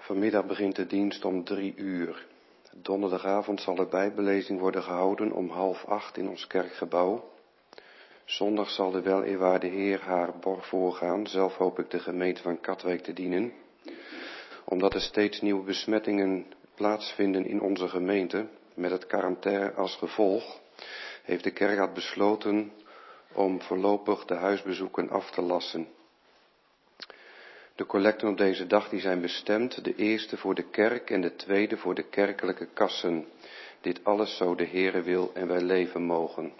Vanmiddag begint de dienst om 3:00. Donderdagavond zal er bijbellezing worden gehouden om 7:30 in ons kerkgebouw. Zondag zal de weleerwaarde Heer haar borg voorgaan. Zelf hoop ik de gemeente van Katwijk te dienen. Omdat er steeds nieuwe besmettingen plaatsvinden in onze gemeente, met het quarantaine als gevolg, heeft de kerkraad besloten om voorlopig de huisbezoeken af te lassen. De collecten op deze dag die zijn bestemd, de eerste voor de kerk en de tweede voor de kerkelijke kassen. Dit alles zo de Heere wil en wij leven mogen.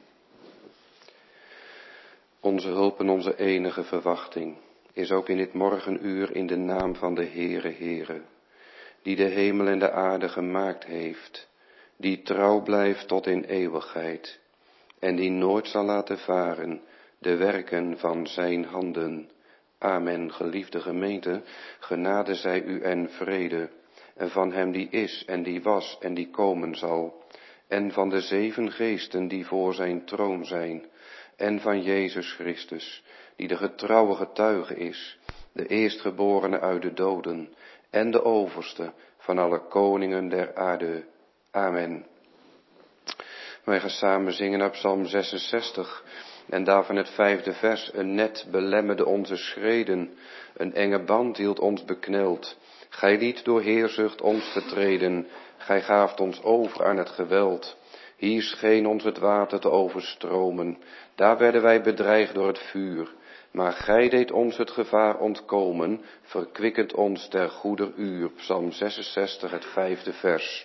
Onze hulp en onze enige verwachting is ook in dit morgenuur in de naam van de Heere, die de hemel en de aarde gemaakt heeft, die trouw blijft tot in eeuwigheid en die nooit zal laten varen de werken van zijn handen. Amen, geliefde gemeente, genade zij u en vrede, en van hem die is en die was en die komen zal, en van de 7 geesten die voor zijn troon zijn, en van Jezus Christus, die de getrouwe getuige is, de eerstgeborene uit de doden, en de overste van alle koningen der aarde. Amen. Wij gaan samen zingen op Psalm 66. En daarvan het 5e vers: een net belemmerde onze schreden, een enge band hield ons bekneld. Gij liet door heerzucht ons vertreden, gij gaaft ons over aan het geweld. Hier scheen ons het water te overstromen, daar werden wij bedreigd door het vuur. Maar gij deed ons het gevaar ontkomen, verkwikkend ons ter goeder uur. Psalm 66, het 5e vers.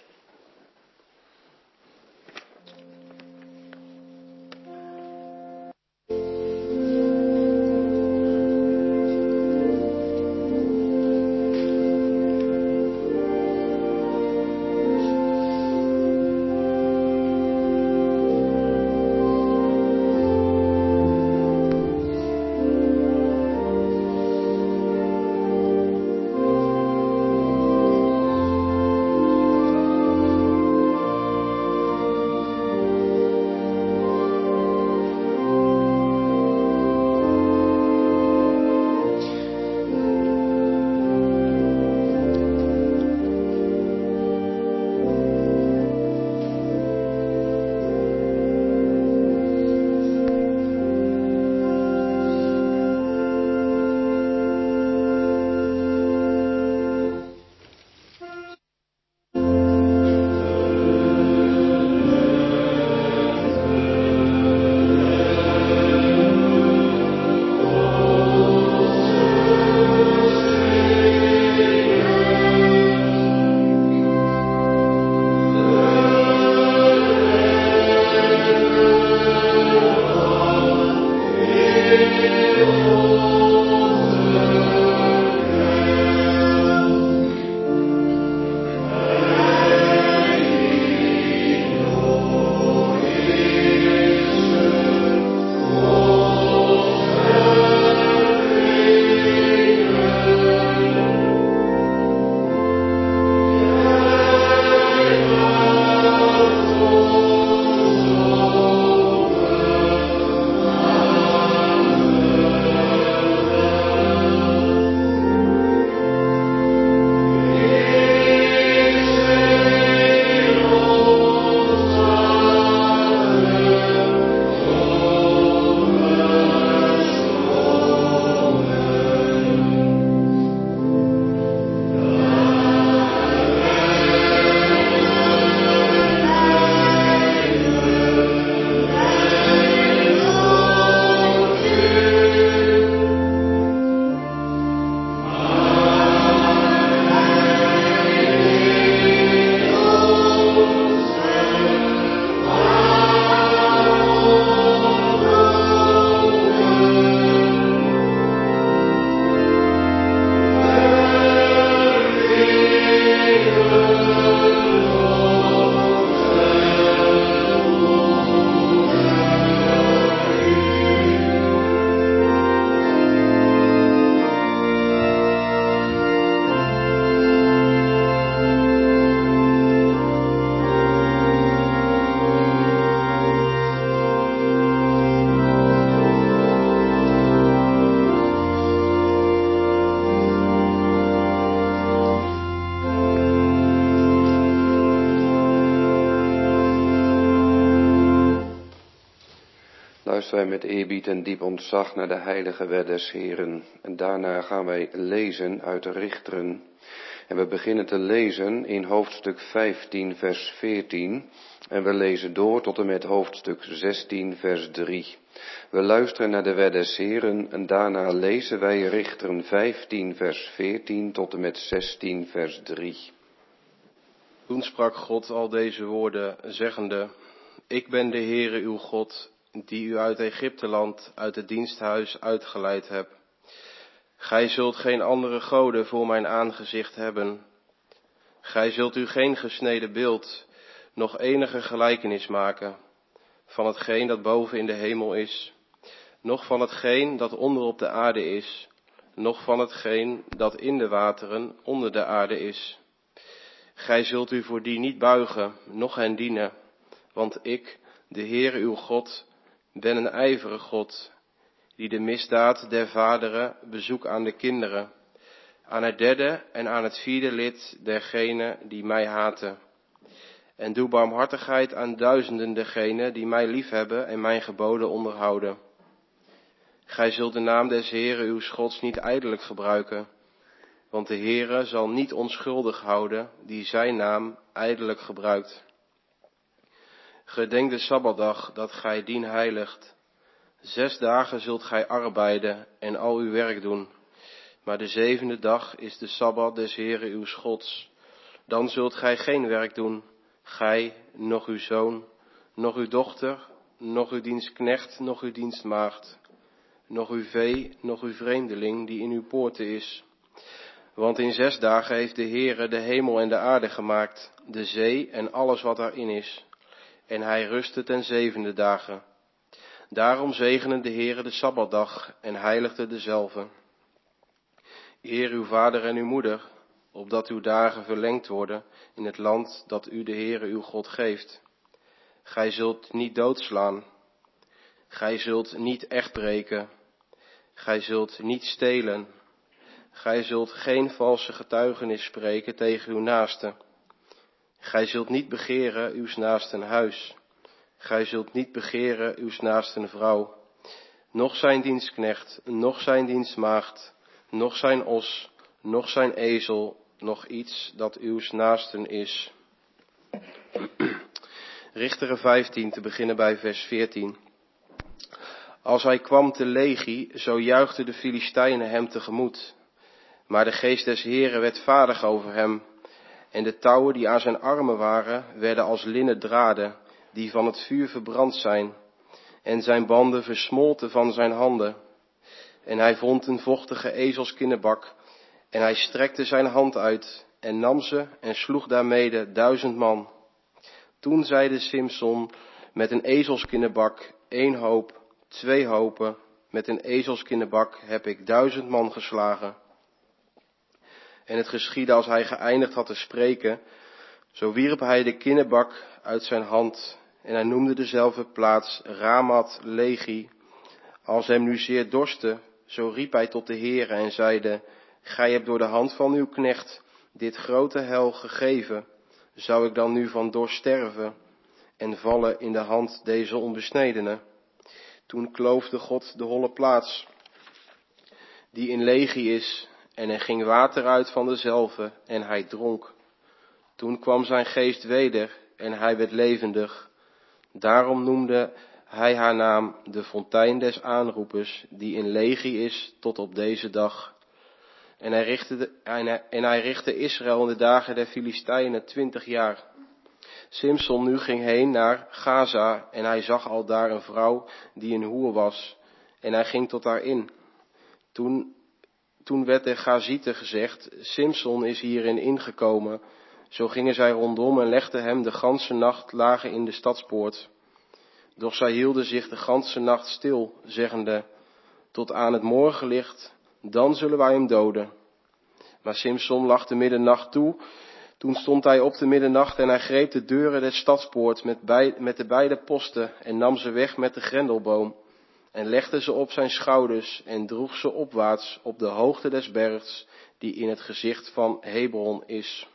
wij met eerbied en diep ontzag naar de heilige wet des Heren. En daarna gaan wij lezen uit de Richteren. En we beginnen te lezen in hoofdstuk 15, vers 14. En we lezen door tot en met hoofdstuk 16, vers 3. We luisteren naar de wet des Heren en daarna lezen wij Richteren 15, vers 14 tot en met 16, vers 3. Toen sprak God al deze woorden, zeggende: Ik ben de Heere uw God, die u uit Egypteland, uit het diensthuis uitgeleid heb. Gij zult geen andere goden voor mijn aangezicht hebben. Gij zult u geen gesneden beeld, noch enige gelijkenis maken, van hetgeen dat boven in de hemel is, noch van hetgeen dat onder op de aarde is, noch van hetgeen dat in de wateren onder de aarde is. Gij zult u voor die niet buigen, noch hen dienen, want ik, de Heere uw God, ben een ijverige God, die de misdaad der vaderen bezoekt aan de kinderen, aan het derde en aan het vierde lid dergenen die mij haten. En doe barmhartigheid aan duizenden dergenen die mij liefhebben en mijn geboden onderhouden. Gij zult de naam des Heere uw Gods niet ijdelijk gebruiken, want de Heere zal niet onschuldig houden die zijn naam ijdelijk gebruikt. Gedenk de Sabbatdag dat gij dien heiligt. 6 dagen zult gij arbeiden en al uw werk doen. Maar de 7e dag is de Sabbat des Heere uw Gods. Dan zult gij geen werk doen, gij, noch uw zoon, noch uw dochter, noch uw dienstknecht, noch uw dienstmaagd, noch uw vee, noch uw vreemdeling die in uw poorten is. Want in 6 dagen heeft de Heere de hemel en de aarde gemaakt, de zee en alles wat daarin is. En hij rustte ten 7e dagen. Daarom zegende de Heere de Sabbatdag en heiligde dezelve. Eer uw vader en uw moeder, opdat uw dagen verlengd worden in het land dat u de Heere uw God geeft. Gij zult niet doodslaan. Gij zult niet echtbreken. Gij zult niet stelen. Gij zult geen valse getuigenis spreken tegen uw naaste. Gij zult niet begeren uws naasten huis. Gij zult niet begeren uws naasten vrouw. Noch zijn dienstknecht, noch zijn dienstmaagd, noch zijn os, noch zijn ezel, noch iets dat uws naasten is. Richteren 15, te beginnen bij vers 14. Als hij kwam te Legi, zo juichten de Filistijnen hem tegemoet. Maar de geest des Heeren werd vaardig over hem. En de touwen die aan zijn armen waren, werden als linnen draden, die van het vuur verbrand zijn. En zijn banden versmolten van zijn handen. En hij vond een vochtige ezelskinnebak. En hij strekte zijn hand uit en nam ze en sloeg daarmede 1000 man. Toen zeide Simson, met een ezelskinnebak 1 hoop, 2 hopen, met een ezelskinnebak heb ik 1000 man geslagen. En het geschiedde als hij geëindigd had te spreken, zo wierp hij de kinnebak uit zijn hand en hij noemde dezelfde plaats Ramat Legi. Als hem nu zeer dorstte, zo riep hij tot de Heere en zeide: Gij hebt door de hand van uw knecht dit grote heil gegeven. Zou ik dan nu van dorst sterven en vallen in de hand deze onbesnedenen? Toen kloofde God de holle plaats, die in Legi is, en er ging water uit van dezelve en hij dronk. Toen kwam zijn geest weder en hij werd levendig. Daarom noemde hij haar naam de fontein des aanroepers, die in Legi is tot op deze dag. En hij richtte Israël in de dagen der Filistijnen 20 jaar. Simson nu ging heen naar Gaza en hij zag al daar een vrouw die een hoer was. En hij ging tot haar in. Toen werd de Gazieten gezegd: Simson is hierin ingekomen. Zo gingen zij rondom en legden hem de ganse nacht lagen in de stadspoort. Doch zij hielden zich de ganse nacht stil, zeggende: tot aan het morgenlicht, dan zullen wij hem doden. Maar Simson lag de middernacht toe. Toen stond hij op de middernacht en hij greep de deuren der stadspoort met de beide posten en nam ze weg met de grendelboom. En legde ze op zijn schouders en droeg ze opwaarts op de hoogte des bergs, die in het gezicht van Hebron is.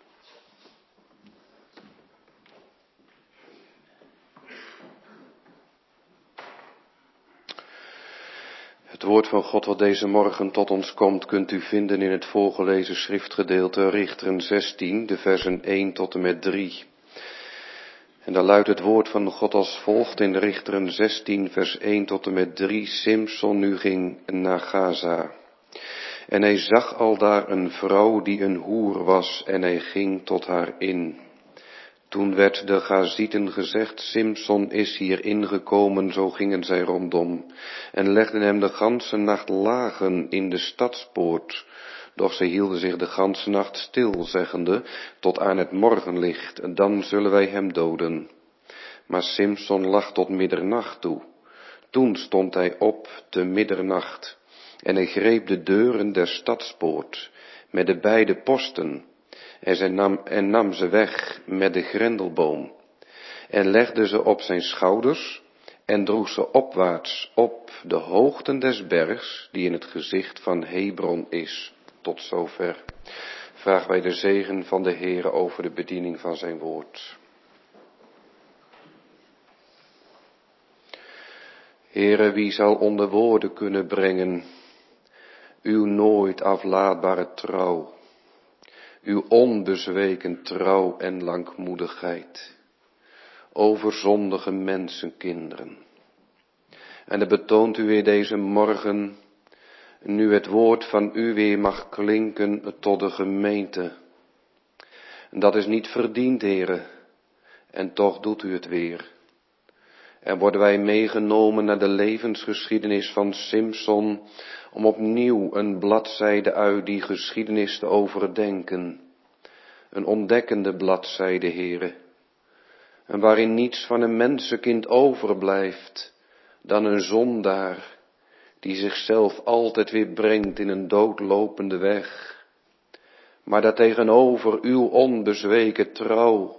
Het woord van God wat deze morgen tot ons komt, kunt u vinden in het voorgelezen schriftgedeelte Richteren 16, de versen 1 tot en met 3. En daar luidt het woord van God als volgt in Richteren 16, vers 1 tot en met 3. Simson nu ging naar Gaza. En hij zag aldaar een vrouw die een hoer was en hij ging tot haar in. Toen werd de Gazieten gezegd, Simson is hier ingekomen, zo gingen zij rondom. En legden hem de ganse nacht lagen in de stadspoort. Doch zij hielden zich de ganse nacht stil, zeggende, tot aan het morgenlicht, en dan zullen wij hem doden. Maar Simson lag tot middernacht toe. Toen stond hij op te middernacht. En hij greep de deuren der stadspoort, met de beide posten, en nam ze weg met de grendelboom, en legde ze op zijn schouders, en droeg ze opwaarts op de hoogten des bergs, die in het gezicht van Hebron is. Tot zover. Vragen wij de zegen van de Heere over de bediening van zijn woord. Heere, wie zal onder woorden kunnen brengen uw nooit aflaatbare trouw, uw onbezweken trouw en langmoedigheid over zondige mensenkinderen. En dat betoont u weer deze morgen, nu het woord van u weer mag klinken tot de gemeente. Dat is niet verdiend, Heere, en toch doet u het weer. En worden wij meegenomen naar de levensgeschiedenis van Simson, om opnieuw een bladzijde uit die geschiedenis te overdenken. Een ontdekkende bladzijde, Heere. En waarin niets van een mensenkind overblijft dan een zondaar, die zichzelf altijd weer brengt in een doodlopende weg. Maar daartegenover uw onbezweken trouw,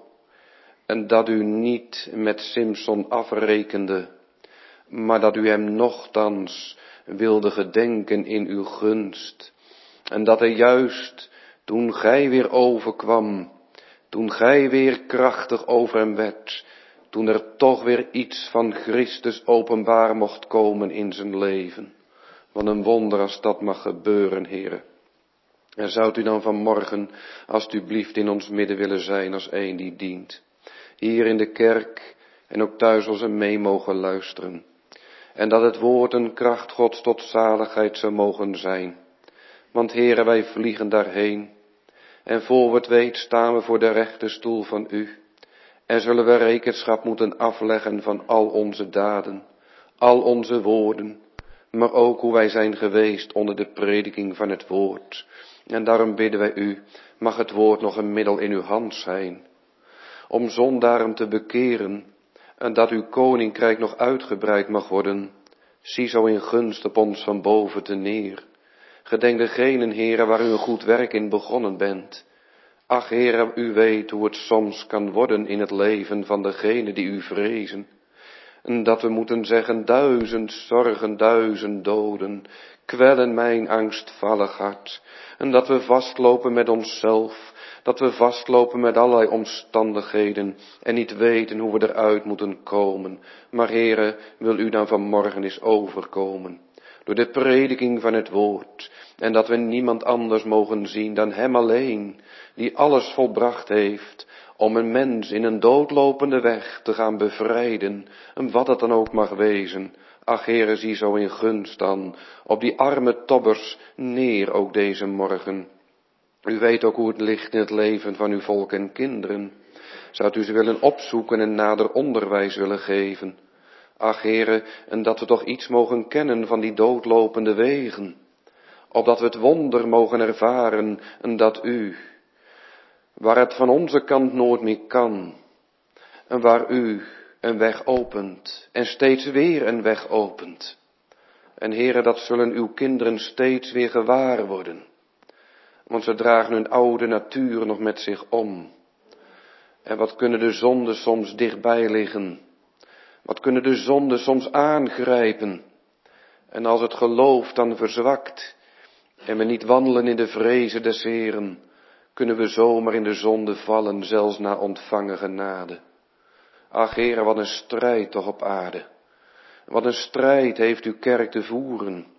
en dat u niet met Simson afrekende, maar dat u hem nochtans wilde gedenken in uw gunst. En dat hij juist, toen gij weer overkwam, toen gij weer krachtig over hem werd, toen er toch weer iets van Christus openbaar mocht komen in zijn leven. Wat een wonder als dat mag gebeuren, Heere. En zoudt u dan vanmorgen alstublieft in ons midden willen zijn als een die dient. Hier in de kerk en ook thuis als we mee mogen luisteren. En dat het woord een kracht Gods tot zaligheid zou mogen zijn. Want Heere, wij vliegen daarheen. En voor we het weet staan we voor de rechte stoel van u. En zullen we rekenschap moeten afleggen van al onze daden, al onze woorden. Maar ook hoe wij zijn geweest onder de prediking van het woord. En daarom bidden wij u, mag het woord nog een middel in uw hand zijn. Om zondaren te bekeren, en dat uw koninkrijk nog uitgebreid mag worden. Zie zo in gunst op ons van boven te neer. Gedenk degenen, Heere, waar u een goed werk in begonnen bent. Ach, Heere, u weet hoe het soms kan worden in het leven van degenen die u vrezen. En dat we moeten zeggen, 1000 zorgen, 1000 doden, kwellen mijn angstvallig hart. En dat we vastlopen met onszelf, dat we vastlopen met allerlei omstandigheden en niet weten hoe we eruit moeten komen. Maar Heere, wil u dan vanmorgen eens overkomen, door de prediking van het woord, en dat we niemand anders mogen zien dan hem alleen, die alles volbracht heeft, om een mens in een doodlopende weg te gaan bevrijden, en wat het dan ook mag wezen. Ach, Heere, zie zo in gunst dan op die arme tobbers neer ook deze morgen. U weet ook hoe het ligt in het leven van uw volk en kinderen. Zou u ze willen opzoeken en nader onderwijs willen geven? Ach, Heere, en dat we toch iets mogen kennen van die doodlopende wegen. Opdat we het wonder mogen ervaren en dat u, waar het van onze kant nooit meer kan, en waar u een weg opent en steeds weer een weg opent. En Heere, dat zullen uw kinderen steeds weer gewaar worden. Want ze dragen hun oude natuur nog met zich om. En wat kunnen de zonden soms dichtbij liggen. Wat kunnen de zonden soms aangrijpen. En als het geloof dan verzwakt en we niet wandelen in de vrezen des Heeren, kunnen we zomaar in de zonde vallen, zelfs na ontvangen genade. Ach, Heere, wat een strijd toch op aarde. Wat een strijd heeft uw kerk te voeren.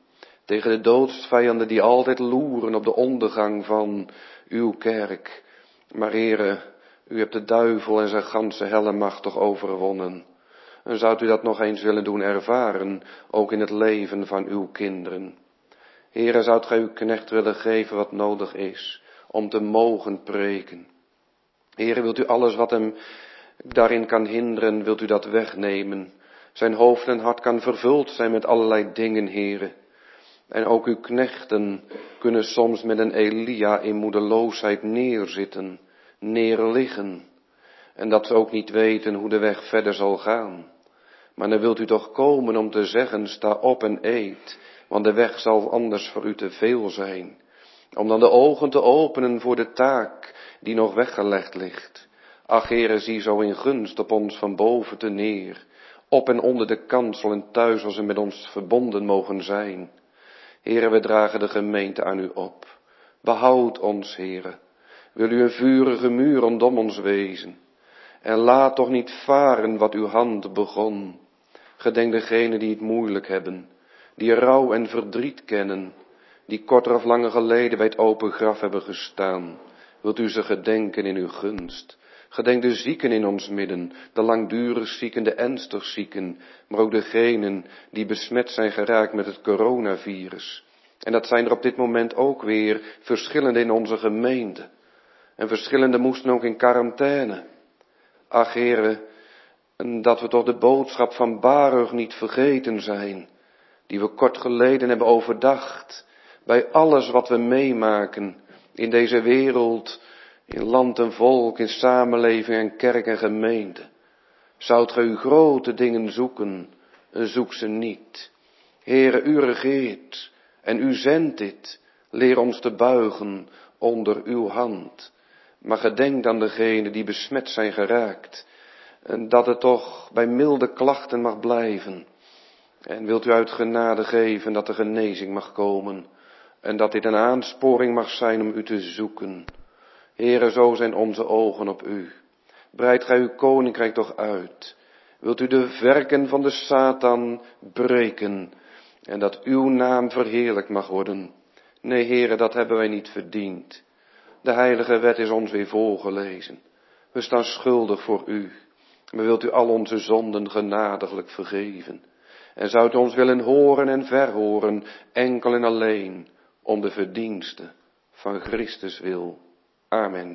Tegen de doodsvijanden die altijd loeren op de ondergang van uw kerk. Maar Heere, u hebt de duivel en zijn ganse helle macht toch overwonnen. En zou u dat nog eens willen doen ervaren, ook in het leven van uw kinderen. Heere, zou gij uw knecht willen geven wat nodig is om te mogen preken. Heere, wilt u alles wat hem daarin kan hinderen, wilt u dat wegnemen. Zijn hoofd en hart kan vervuld zijn met allerlei dingen, Heere. En ook uw knechten kunnen soms met een Elia in moedeloosheid neerzitten, neerliggen. En dat ze ook niet weten hoe de weg verder zal gaan. Maar dan wilt u toch komen om te zeggen, sta op en eet, want de weg zal anders voor u te veel zijn. Om dan de ogen te openen voor de taak die nog weggelegd ligt. Ach, Heere, zie zo in gunst op ons van boven te neer, op en onder de kansel en thuis als ze met ons verbonden mogen zijn. Heere, we dragen de gemeente aan u op. Behoud ons, Heere. Wil u een vurige muur rondom ons wezen. En laat toch niet varen wat uw hand begon. Gedenk degenen die het moeilijk hebben, die rouw en verdriet kennen, die korter of langer geleden bij het open graf hebben gestaan. Wilt u ze gedenken in uw gunst. Gedenk de zieken in ons midden, de langdurig zieken, de ernstig zieken, maar ook degenen die besmet zijn geraakt met het coronavirus. En dat zijn er op dit moment ook weer verschillende in onze gemeente. En verschillende moesten ook in quarantaine. Ach, Heere, dat we toch de boodschap van Baruch niet vergeten zijn, die we kort geleden hebben overdacht, bij alles wat we meemaken in deze wereld, in land en volk, in samenleving en kerk en gemeente. Zoudt gij uw grote dingen zoeken, zoek ze niet. Heere, u regeert en u zendt dit, leer ons te buigen onder uw hand. Maar gedenk aan degenen die besmet zijn geraakt, en dat het toch bij milde klachten mag blijven. En wilt u uit genade geven dat de genezing mag komen, en dat dit een aansporing mag zijn om u te zoeken. Heere, zo zijn onze ogen op u. Breid gij uw koninkrijk toch uit. Wilt u de werken van de Satan breken, en dat uw naam verheerlijk mag worden. Nee, Heere, dat hebben wij niet verdiend. De heilige wet is ons weer voorgelezen. We staan schuldig voor u. Maar wilt u al onze zonden genadiglijk vergeven. En zou u ons willen horen en verhoren, enkel en alleen, om de verdienste van Christus wil. Amen.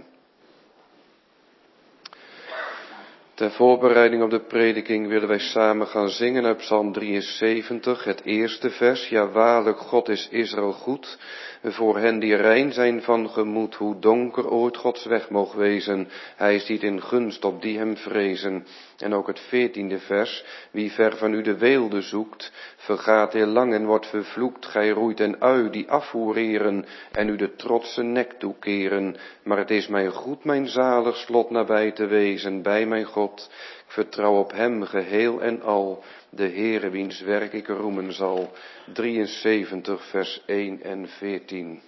Ter voorbereiding op de prediking willen wij samen gaan zingen uit Psalm 73, het eerste vers. Ja, waarlijk, God is Israël goed, voor hen die rein zijn van gemoed, hoe donker ooit Gods weg moog wezen. Hij ziet in gunst op die hem vrezen. En ook het 14e vers, wie ver van u de weelde zoekt, vergaat heel lang en wordt vervloekt. Gij roeit en ui die afvoereren en u de trotse nek toekeren. Maar het is mij goed mijn zalig slot nabij te wezen bij mijn God. Ik vertrouw op hem geheel en al, de Heere wiens werk ik roemen zal. 73 vers 1 en 14.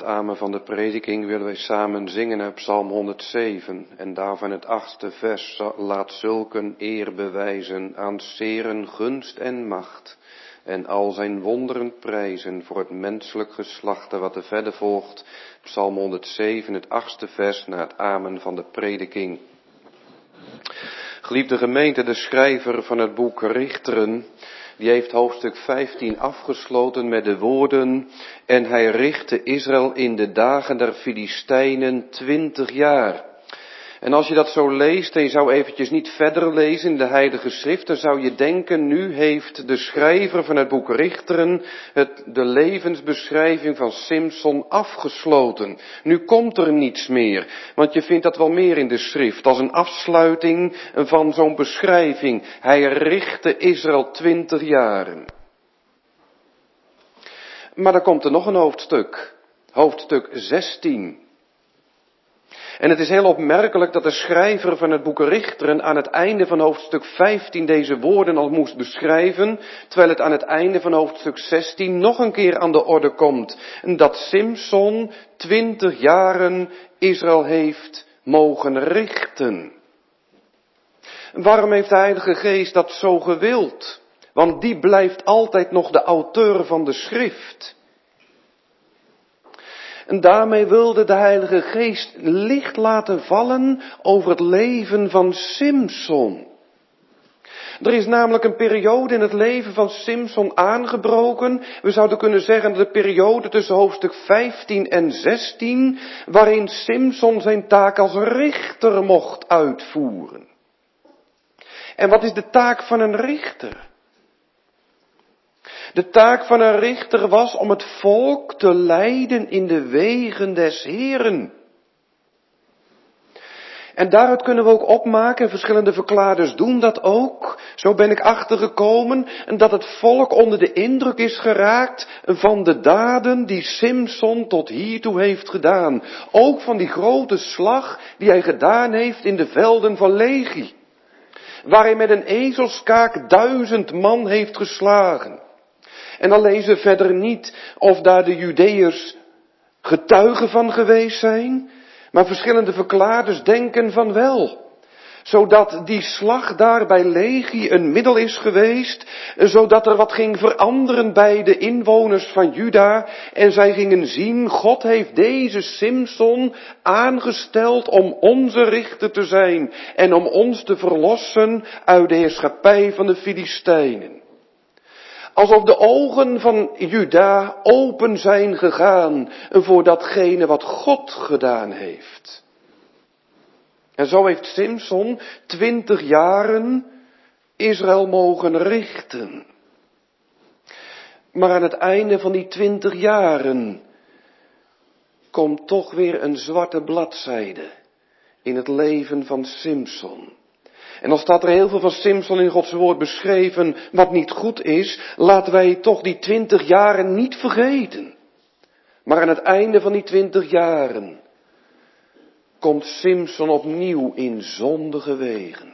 het amen van de prediking willen wij samen zingen uit Psalm 107 en daarvan het 8e vers. Laat zulken eer bewijzen aan Seren gunst en macht en al zijn wonderen prijzen voor het menselijk geslacht. En wat er verder volgt, Psalm 107, het 8e vers na het amen van de prediking. Geliefde gemeente, de schrijver van het boek Richteren, die heeft hoofdstuk 15 afgesloten met de woorden: en hij richtte Israël in de dagen der Filistijnen 20 jaar. En als je dat zo leest en je zou eventjes niet verder lezen in de Heilige Schrift, dan zou je denken, nu heeft de schrijver van het boek Richteren de levensbeschrijving van Simson afgesloten. Nu komt er niets meer, want je vindt dat wel meer in de schrift, als een afsluiting van zo'n beschrijving. Hij richtte Israël 20 jaren. Maar dan komt er nog een hoofdstuk, hoofdstuk 16. En het is heel opmerkelijk dat de schrijver van het boek Richteren aan het einde van hoofdstuk 15 deze woorden al moest beschrijven, terwijl het aan het einde van hoofdstuk 16 nog een keer aan de orde komt. En dat Simson 20 jaren Israël heeft mogen richten. Waarom heeft de Heilige Geest dat zo gewild? Want die blijft altijd nog de auteur van de schrift. En daarmee wilde de Heilige Geest licht laten vallen over het leven van Simson. Er is namelijk een periode in het leven van Simson aangebroken. We zouden kunnen zeggen de periode tussen hoofdstuk 15 en 16, waarin Simson zijn taak als richter mocht uitvoeren. En wat is de taak van een richter? De taak van een richter was om het volk te leiden in de wegen des Heeren. En daaruit kunnen we ook opmaken, verschillende verklaarders doen dat ook. Zo ben ik achtergekomen dat het volk onder de indruk is geraakt van de daden die Simson tot hiertoe heeft gedaan. Ook van die grote slag die hij gedaan heeft in de velden van Lehi. Waar hij met een ezelskaak 1000 man heeft geslagen. En dan lezen we verder niet of daar de Judeërs getuigen van geweest zijn, maar verschillende verklaarders denken van wel. Zodat die slag daar bij Lehi een middel is geweest, zodat er wat ging veranderen bij de inwoners van Juda. En zij gingen zien, God heeft deze Simson aangesteld om onze richter te zijn en om ons te verlossen uit de heerschappij van de Filistijnen. Alsof de ogen van Juda open zijn gegaan voor datgene wat God gedaan heeft. En zo heeft Simson 20 jaren Israël mogen richten. Maar aan het einde van die 20 jaren komt toch weer een zwarte bladzijde in het leven van Simson. En dan staat er heel veel van Simson in Gods woord beschreven wat niet goed is, laten wij toch die 20 jaren niet vergeten. Maar aan het einde van die 20 jaren komt Simson opnieuw in zondige wegen.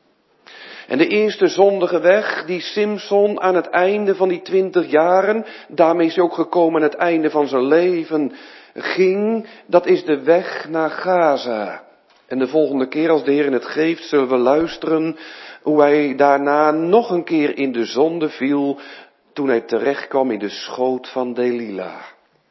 En de eerste zondige weg die Simson aan het einde van die 20 jaren, daarmee is hij ook gekomen aan het einde van zijn leven, ging, dat is de weg naar Gaza. En de volgende keer als de Heer het geeft, zullen we luisteren hoe hij daarna nog een keer in de zonde viel, toen hij terecht kwam in de schoot van Delila.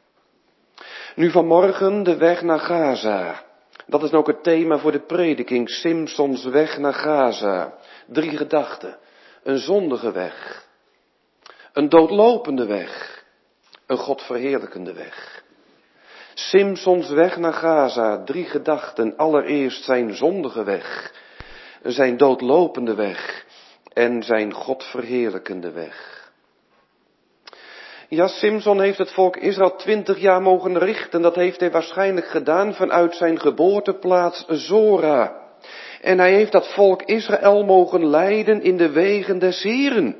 Nu vanmorgen de weg naar Gaza. Dat is ook het thema voor de prediking, Simsons weg naar Gaza. 3 gedachten. Een zondige weg. Een doodlopende weg. Een godverheerlijkende weg. Simsons weg naar Gaza, 3 gedachten. Allereerst zijn zondige weg, zijn doodlopende weg en zijn godverheerlijkende weg. Ja, Simson heeft het volk Israël 20 jaar mogen richten. Dat heeft hij waarschijnlijk gedaan vanuit zijn geboorteplaats Zora. En hij heeft dat volk Israël mogen leiden in de wegen des Heeren.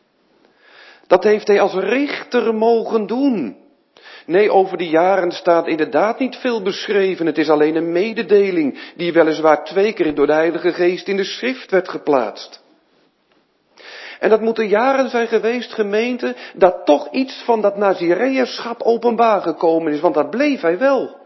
Dat heeft hij als richter mogen doen. Nee, over die jaren staat inderdaad niet veel beschreven. Het is alleen een mededeling die weliswaar 2 keer door de Heilige Geest in de schrift werd geplaatst. En dat moeten jaren zijn geweest, gemeente, dat toch iets van dat Nazireërschap openbaar gekomen is, want dat bleef hij wel.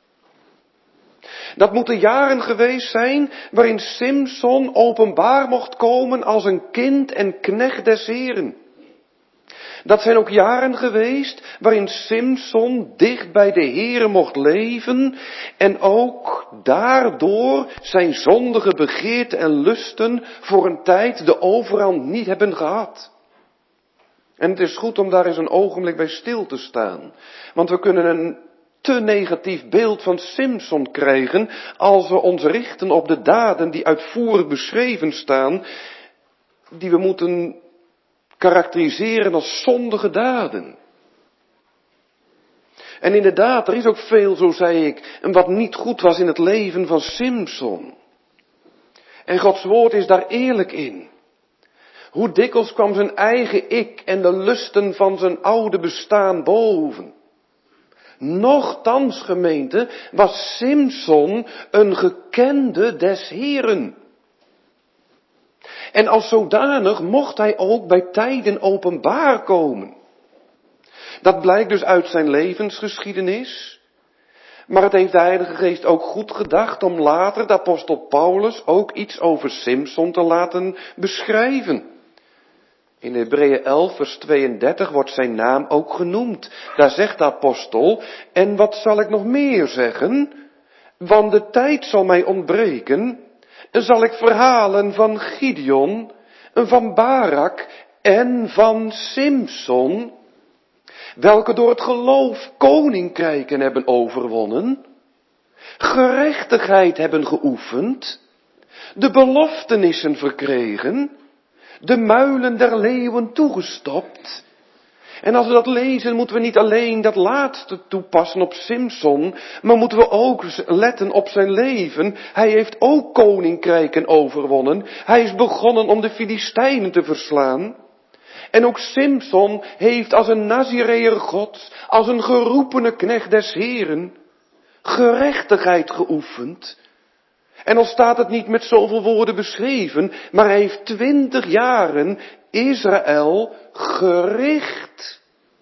Dat moeten jaren geweest zijn waarin Simson openbaar mocht komen als een kind en knecht des Heren. Dat zijn ook jaren geweest waarin Simson dicht bij de Heere mocht leven en ook daardoor zijn zondige begeerten en lusten voor een tijd de overhand niet hebben gehad. En het is goed om daar eens een ogenblik bij stil te staan, want we kunnen een te negatief beeld van Simson krijgen als we ons richten op de daden die uitvoerig beschreven staan, die we moeten karakteriseren als zondige daden. En inderdaad, er is ook veel, zo zei ik, en wat niet goed was in het leven van Simson. En Gods woord is daar eerlijk in. Hoe dikwijls kwam zijn eigen ik en de lusten van zijn oude bestaan boven. Nochtans, gemeente, was Simson een gekende des Heren. En als zodanig mocht hij ook bij tijden openbaar komen. Dat blijkt dus uit zijn levensgeschiedenis. Maar het heeft de Heilige Geest ook goed gedacht om later de apostel Paulus ook iets over Simson te laten beschrijven. In Hebreeën 11 vers 32 wordt zijn naam ook genoemd. Daar zegt de apostel, en wat zal ik nog meer zeggen? Want de tijd zal mij ontbreken. Zal ik verhalen van Gideon, van Barak en van Simson, welke door het geloof koninkrijken hebben overwonnen, gerechtigheid hebben geoefend, de beloftenissen verkregen, de muilen der leeuwen toegestopt. En als we dat lezen, moeten we niet alleen dat laatste toepassen op Simson, maar moeten we ook letten op zijn leven. Hij heeft ook koninkrijken overwonnen. Hij is begonnen om de Filistijnen te verslaan. En ook Simson heeft als een Nazireër Gods, als een geroepene knecht des Heren, gerechtigheid geoefend. En al staat het niet met zoveel woorden beschreven, maar hij heeft 20 jaren Israël gericht.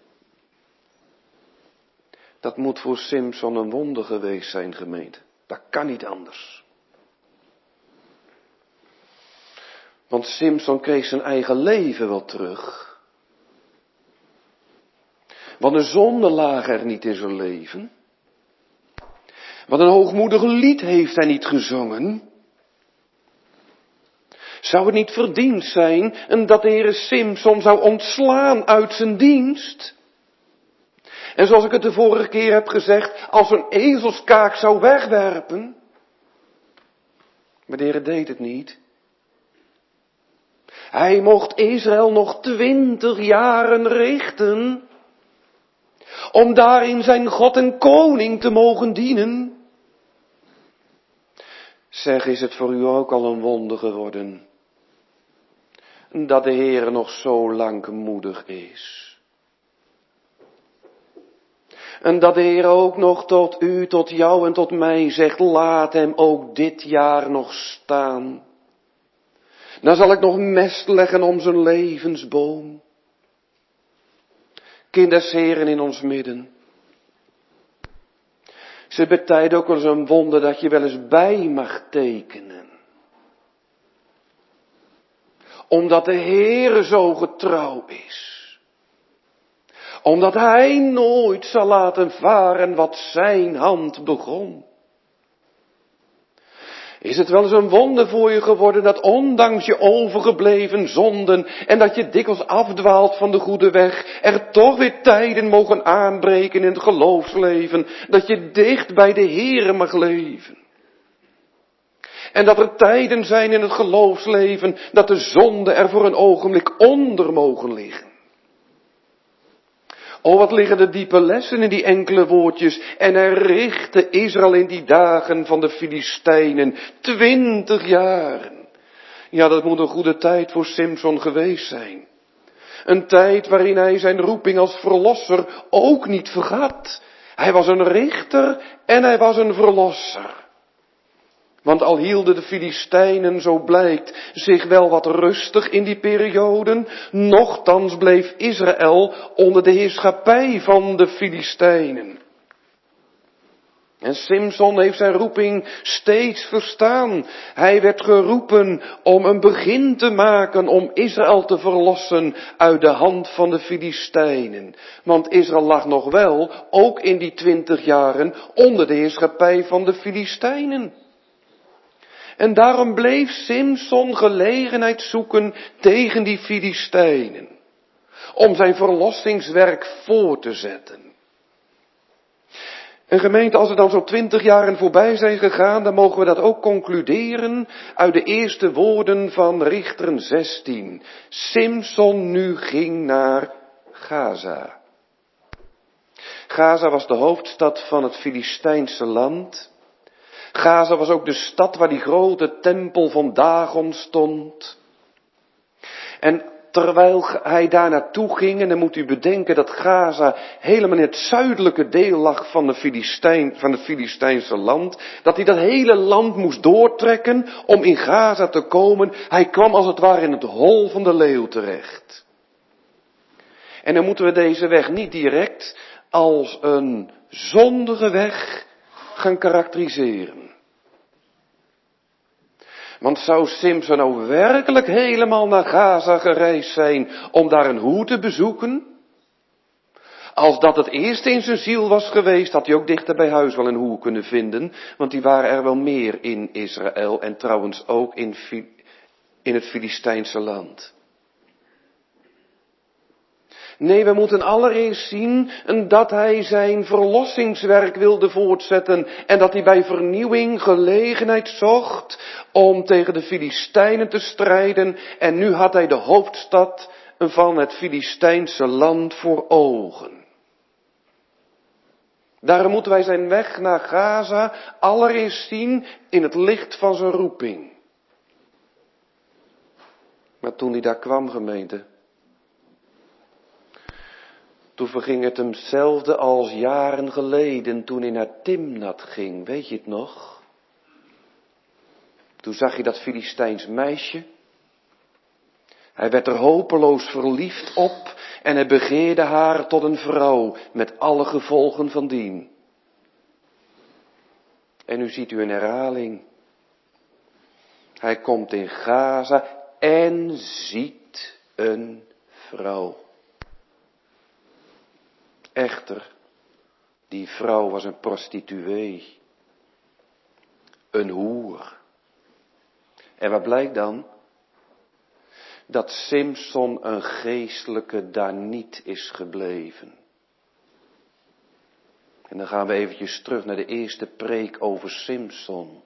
Dat moet voor Simson een wonder geweest zijn, gemeente. Dat kan niet anders. Want Simson kreeg zijn eigen leven wel terug. Want een zonde lag er niet in zijn leven. Want een hoogmoedig lied heeft hij niet gezongen. Zou het niet verdiend zijn dat de Heere Simson zou ontslaan uit zijn dienst? En zoals ik het de vorige keer heb gezegd, als een ezelskaak zou wegwerpen. Maar de Heere deed het niet. Hij mocht Israël nog 20 jaren richten, om daarin zijn God en koning te mogen dienen. Zeg, is het voor u ook al een wonder geworden, dat de Heere nog zo langmoedig is? En dat de Heer ook nog tot u, tot jou en tot mij zegt, laat hem ook dit jaar nog staan. Dan zal ik nog mest leggen om zijn levensboom. Kinders Heren in ons midden. Ze betijdt ook wel eens een wonder dat je wel eens bij mag tekenen. Omdat de Heere zo getrouw is. Omdat hij nooit zal laten varen wat zijn hand begon. Is het wel eens een wonder voor je geworden dat ondanks je overgebleven zonden en dat je dikwijls afdwaalt van de goede weg, er toch weer tijden mogen aanbreken in het geloofsleven, dat je dicht bij de Heere mag leven. En dat er tijden zijn in het geloofsleven dat de zonden er voor een ogenblik onder mogen liggen. Oh, wat liggen de diepe lessen in die enkele woordjes. En hij richtte Israël in die dagen van de Filistijnen 20 jaren. Ja, dat moet een goede tijd voor Simson geweest zijn. Een tijd waarin hij zijn roeping als verlosser ook niet vergat. Hij was een richter en hij was een verlosser. Want al hielden de Filistijnen, zo blijkt, zich wel wat rustig in die perioden, nochtans bleef Israël onder de heerschappij van de Filistijnen. En Simson heeft zijn roeping steeds verstaan. Hij werd geroepen om een begin te maken om Israël te verlossen uit de hand van de Filistijnen. Want Israël lag nog wel, ook in die 20 jaren, onder de heerschappij van de Filistijnen. En daarom bleef Simson gelegenheid zoeken tegen die Filistijnen. Om zijn verlossingswerk voor te zetten. En gemeente, als er dan zo 20 jaren voorbij zijn gegaan, dan mogen we dat ook concluderen uit de eerste woorden van Richteren 16. Simson nu ging naar Gaza. Gaza was de hoofdstad van het Filistijnse land. Gaza was ook de stad waar die grote tempel van Dagon stond. En terwijl hij daar naartoe ging, en dan moet u bedenken dat Gaza helemaal in het zuidelijke deel lag van het Filistijnse land, dat hij dat hele land moest doortrekken om in Gaza te komen. Hij kwam als het ware in het hol van de leeuw terecht. En dan moeten we deze weg niet direct als een zondige weg gaan karakteriseren. Want zou Simson nou werkelijk helemaal naar Gaza gereisd zijn om daar een hoe te bezoeken? Als dat het eerste in zijn ziel was geweest, had hij ook dichter bij huis wel een hoe kunnen vinden. Want die waren er wel meer in Israël en trouwens ook in het Filistijnse land. Nee, we moeten allereerst zien dat hij zijn verlossingswerk wilde voortzetten en dat hij bij vernieuwing gelegenheid zocht om tegen de Filistijnen te strijden. En nu had hij de hoofdstad van het Filistijnse land voor ogen. Daarom moeten wij zijn weg naar Gaza allereerst zien in het licht van zijn roeping. Maar toen hij daar kwam, gemeente, toen verging het hemzelfde als jaren geleden toen hij naar Timnat ging. Weet je het nog? Toen zag je dat Filistijns meisje. Hij werd er hopeloos verliefd op en hij begeerde haar tot een vrouw met alle gevolgen van dien. En nu ziet u een herhaling. Hij komt in Gaza en ziet een vrouw. Echter, die vrouw was een prostituee. Een hoer. En wat blijkt dan? Dat Simson een geestelijke daniet is gebleven. En dan gaan we eventjes terug naar de eerste preek over Simson.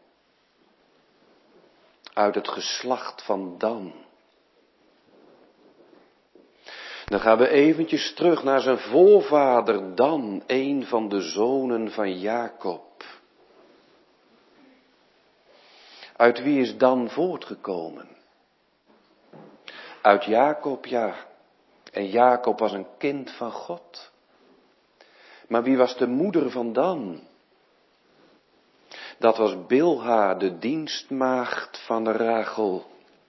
Uit het geslacht van Dan. Dan gaan we eventjes terug naar zijn voorvader Dan, een van de zonen van Jacob. Uit wie is Dan voortgekomen? Uit Jacob, ja. En Jacob was een kind van God. Maar wie was de moeder van Dan? Dat was Bilha, de dienstmaagd van Rachel.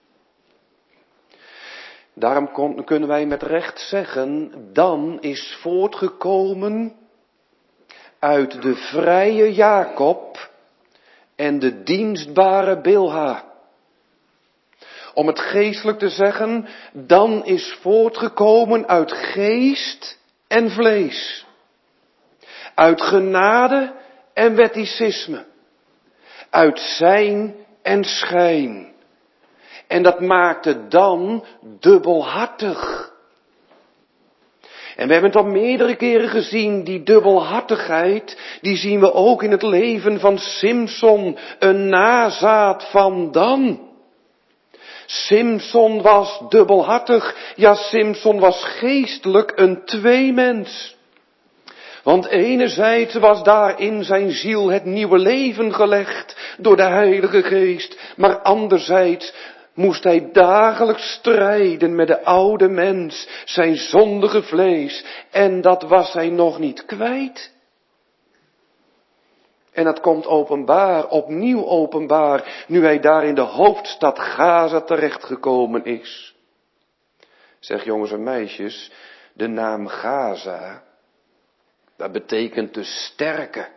Daarom kunnen wij met recht zeggen, Dan is voortgekomen uit de vrije Jacob en de dienstbare Bilha. Om het geestelijk te zeggen, Dan is voortgekomen uit geest en vlees. Uit genade en wetticisme. Uit zijn en schijn. En dat maakte Dan dubbelhartig. En we hebben het al meerdere keren gezien, die dubbelhartigheid, die zien we ook in het leven van Simson, een nazaat van Dan. Simson was dubbelhartig, ja Simson was geestelijk een tweemens. Want enerzijds was daar in zijn ziel het nieuwe leven gelegd door de Heilige Geest, maar anderzijds moest hij dagelijks strijden met de oude mens, zijn zondige vlees, en dat was hij nog niet kwijt. En dat komt openbaar, opnieuw openbaar, nu hij daar in de hoofdstad Gaza terechtgekomen is. Zeg jongens en meisjes, de naam Gaza, dat betekent de sterke.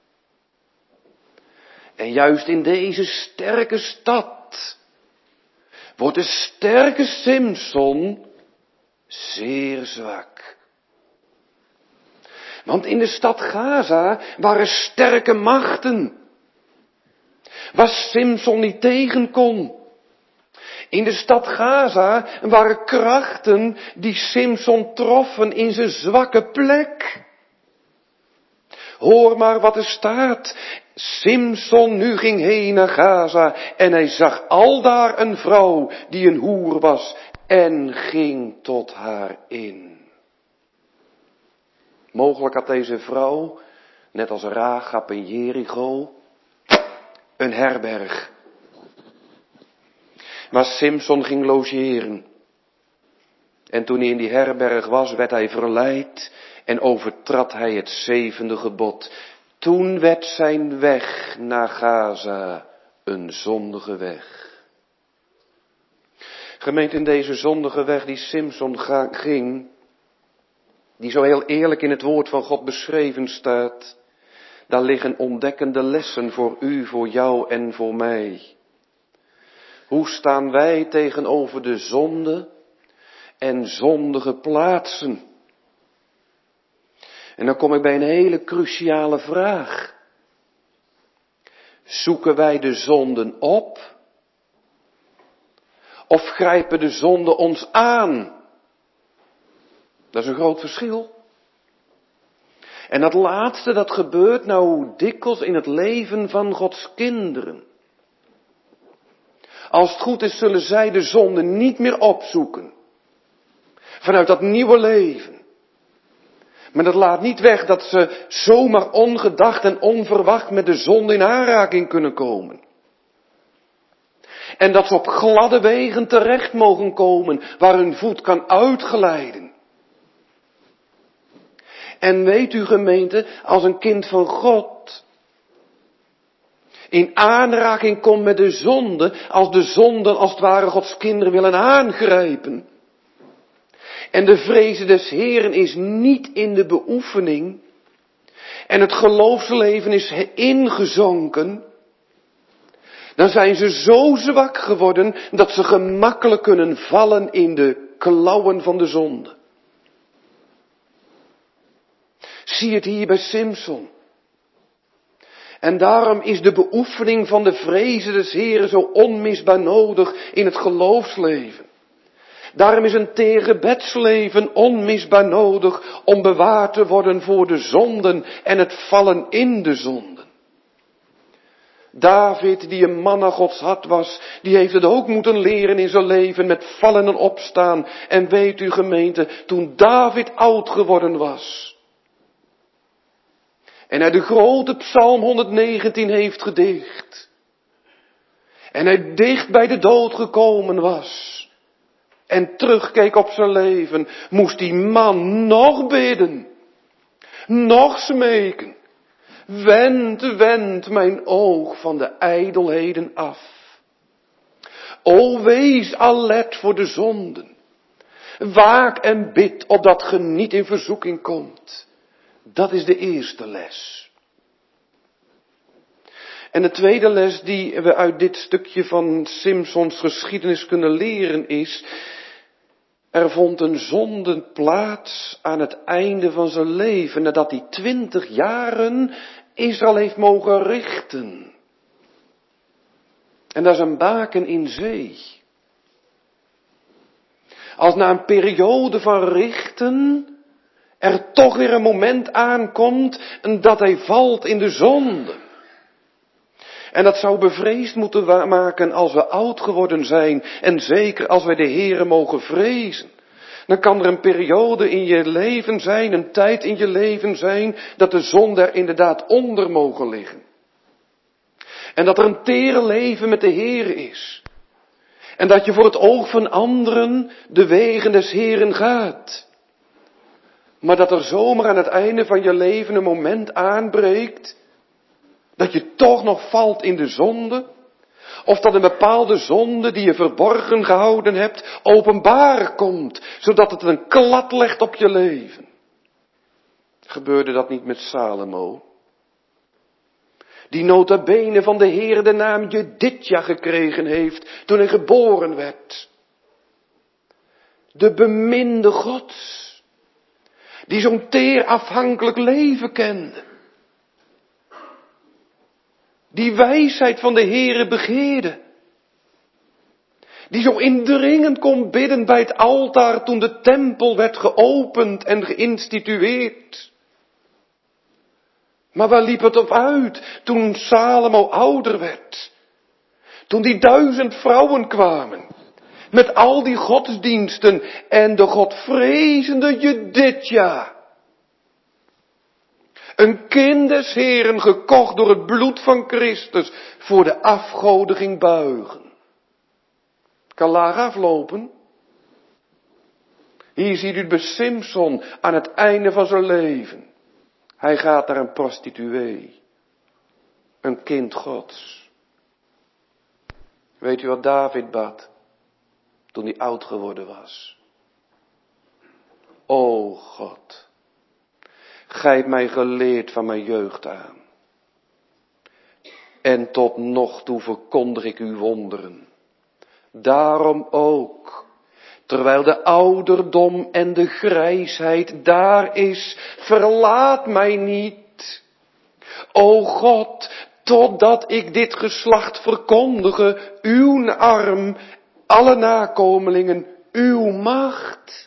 En juist in deze sterke stad wordt de sterke Simson zeer zwak. Want in de stad Gaza waren sterke machten, waar Simson niet tegen kon. In de stad Gaza waren krachten die Simson troffen in zijn zwakke plek. Hoor maar wat er staat. Simson nu ging heen naar Gaza en hij zag aldaar een vrouw die een hoer was en ging tot haar in. Mogelijk had deze vrouw, net als Rahab in Jericho, een herberg. Maar Simson ging logeren. En toen hij in die herberg was, werd hij verleid en overtrad hij het 7e gebod. Toen werd zijn weg naar Gaza een zondige weg. Gemeente, in deze zondige weg die Simson ging, die zo heel eerlijk in het woord van God beschreven staat, daar liggen ontdekkende lessen voor u, voor jou en voor mij. Hoe staan wij tegenover de zonde en zondige plaatsen? En dan kom ik bij een hele cruciale vraag. Zoeken wij de zonden op? Of grijpen de zonden ons aan? Dat is een groot verschil. En dat laatste, dat gebeurt nou dikwijls in het leven van Gods kinderen. Als het goed is, zullen zij de zonde niet meer opzoeken. Vanuit dat nieuwe leven. Maar dat laat niet weg dat ze zomaar ongedacht en onverwacht met de zonde in aanraking kunnen komen. En dat ze op gladde wegen terecht mogen komen, waar hun voet kan uitglijden. En weet u gemeente, als een kind van God in aanraking komt met de zonde, als de zonde als het ware Gods kinderen willen aangrijpen. En de vreze des Heeren is niet in de beoefening. En het geloofsleven is ingezonken. Dan zijn ze zo zwak geworden dat ze gemakkelijk kunnen vallen in de klauwen van de zonde. Zie het hier bij Simson. En daarom is de beoefening van de vreze des Heeren zo onmisbaar nodig in het geloofsleven. Daarom is een teer gebedsleven onmisbaar nodig om bewaard te worden voor de zonden en het vallen in de zonden. David, die een man naar Gods hart was, die heeft het ook moeten leren in zijn leven met vallen en opstaan. En weet u gemeente, toen David oud geworden was en hij de grote Psalm 119 heeft gedicht en hij dicht bij de dood gekomen was en terugkeek op zijn leven, moest die man nog bidden, nog smeken. Wend mijn oog van de ijdelheden af. O wees alert voor de zonden. Waak en bid opdat ge niet in verzoeking komt. Dat is de eerste les. En de tweede les die we uit dit stukje van Simsons geschiedenis kunnen leren is, er vond een zonde plaats aan het einde van zijn leven, nadat hij 20 jaren Israël heeft mogen richten. En dat is een baken in zee. Als na een periode van richten er toch weer een moment aankomt dat hij valt in de zonde. En dat zou bevreesd moeten maken als we oud geworden zijn en zeker als wij de Heere mogen vrezen. Dan kan er een periode in je leven zijn, een tijd in je leven zijn, dat de zonde er inderdaad onder mogen liggen. En dat er een tere leven met de Heere is. En dat je voor het oog van anderen de wegen des Heeren gaat. Maar dat er zomaar aan het einde van je leven een moment aanbreekt Dat je toch nog valt in de zonde? Of dat een bepaalde zonde die je verborgen gehouden hebt, openbaar komt, zodat het een klad legt op je leven? Gebeurde dat niet met Salomo? Die nota bene van de Heer de naam Jedidja gekregen heeft toen hij geboren werd. De beminde Gods. Die zo'n teer afhankelijk leven kende. Die wijsheid van de Heere begeerde. Die zo indringend kon bidden bij het altaar toen de tempel werd geopend en geïnstitueerd. Maar waar liep het op uit toen Salomo ouder werd? Toen die 1000 vrouwen kwamen. Met al die godsdiensten en de godvrezende Jedidja. Een kind des Heeren gekocht door het bloed van Christus voor de afgodiging buigen. Kan laag aflopen. Hier ziet u het bij Simson aan het einde van zijn leven. Hij gaat naar een prostituee. Een kind Gods. Weet u wat David bad? Toen hij oud geworden was. O God. Gij hebt mij geleerd van mijn jeugd aan. En tot nog toe verkondig ik uw wonderen. Daarom ook, terwijl de ouderdom en de grijsheid daar is, verlaat mij niet. O God, totdat ik dit geslacht verkondige, uw arm, alle nakomelingen, uw macht.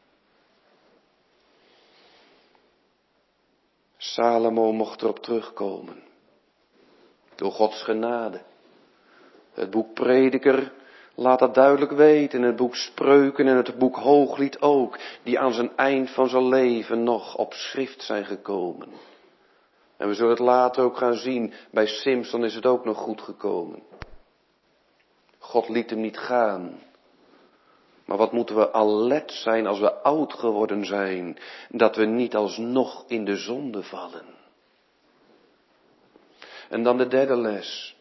Salomo mocht erop terugkomen. Door Gods genade. Het boek Prediker laat dat duidelijk weten. En het boek Spreuken en het boek Hooglied ook. Die aan zijn eind van zijn leven nog op schrift zijn gekomen. En we zullen het later ook gaan zien. Bij Simson is het ook nog goed gekomen. God liet hem niet gaan. Maar wat moeten we alert zijn als we oud geworden zijn. Dat we niet alsnog in de zonde vallen. En dan de derde les.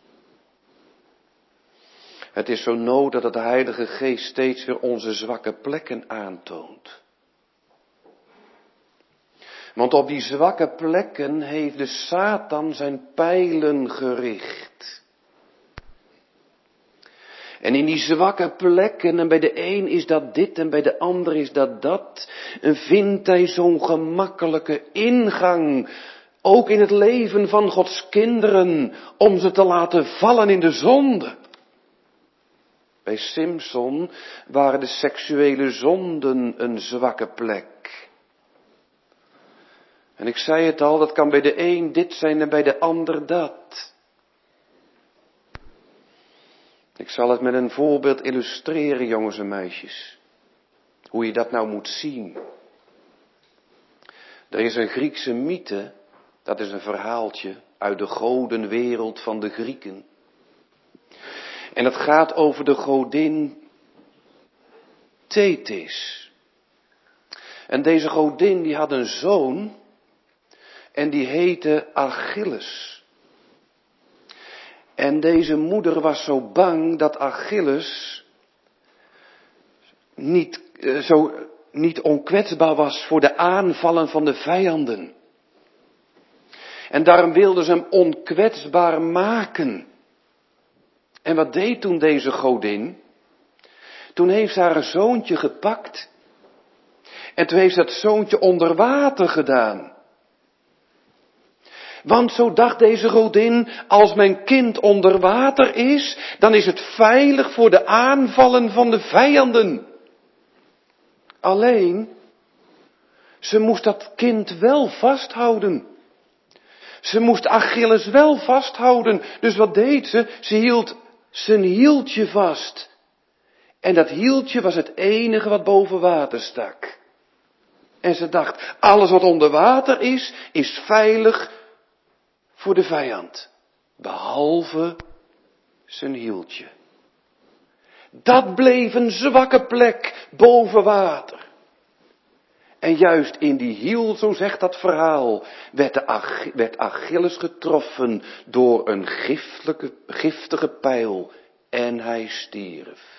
Het is zo nodig dat de Heilige Geest steeds weer onze zwakke plekken aantoont. Want op die zwakke plekken heeft de Satan zijn pijlen gericht. En in die zwakke plekken, en bij de een is dat dit en bij de ander is dat dat, vindt hij zo'n gemakkelijke ingang, ook in het leven van Gods kinderen, om ze te laten vallen in de zonde. Bij Simson waren de seksuele zonden een zwakke plek. En ik zei het al, dat kan bij de een dit zijn en bij de ander dat. Ik zal het met een voorbeeld illustreren, jongens en meisjes. Hoe je dat nou moet zien. Er is een Griekse mythe, dat is een verhaaltje uit de godenwereld van de Grieken. En het gaat over de godin Thetis. En deze godin die had een zoon en die heette Achilles. En deze moeder was zo bang dat Achilles niet onkwetsbaar was voor de aanvallen van de vijanden. En daarom wilde ze hem onkwetsbaar maken. En wat deed toen deze godin? Toen heeft ze haar zoontje gepakt. En toen heeft ze dat zoontje onder water gedaan. Want zo dacht deze godin, als mijn kind onder water is, dan is het veilig voor de aanvallen van de vijanden. Alleen, ze moest dat kind wel vasthouden. Ze moest Achilles wel vasthouden. Dus wat deed ze? Ze hield zijn hieltje vast. En dat hieltje was het enige wat boven water stak. En ze dacht, alles wat onder water is veilig voor de vijand. Behalve zijn hieltje. Dat bleef een zwakke plek boven water. En juist in die hiel, zo zegt dat verhaal, werd Achilles getroffen door een giftige pijl en hij stierf.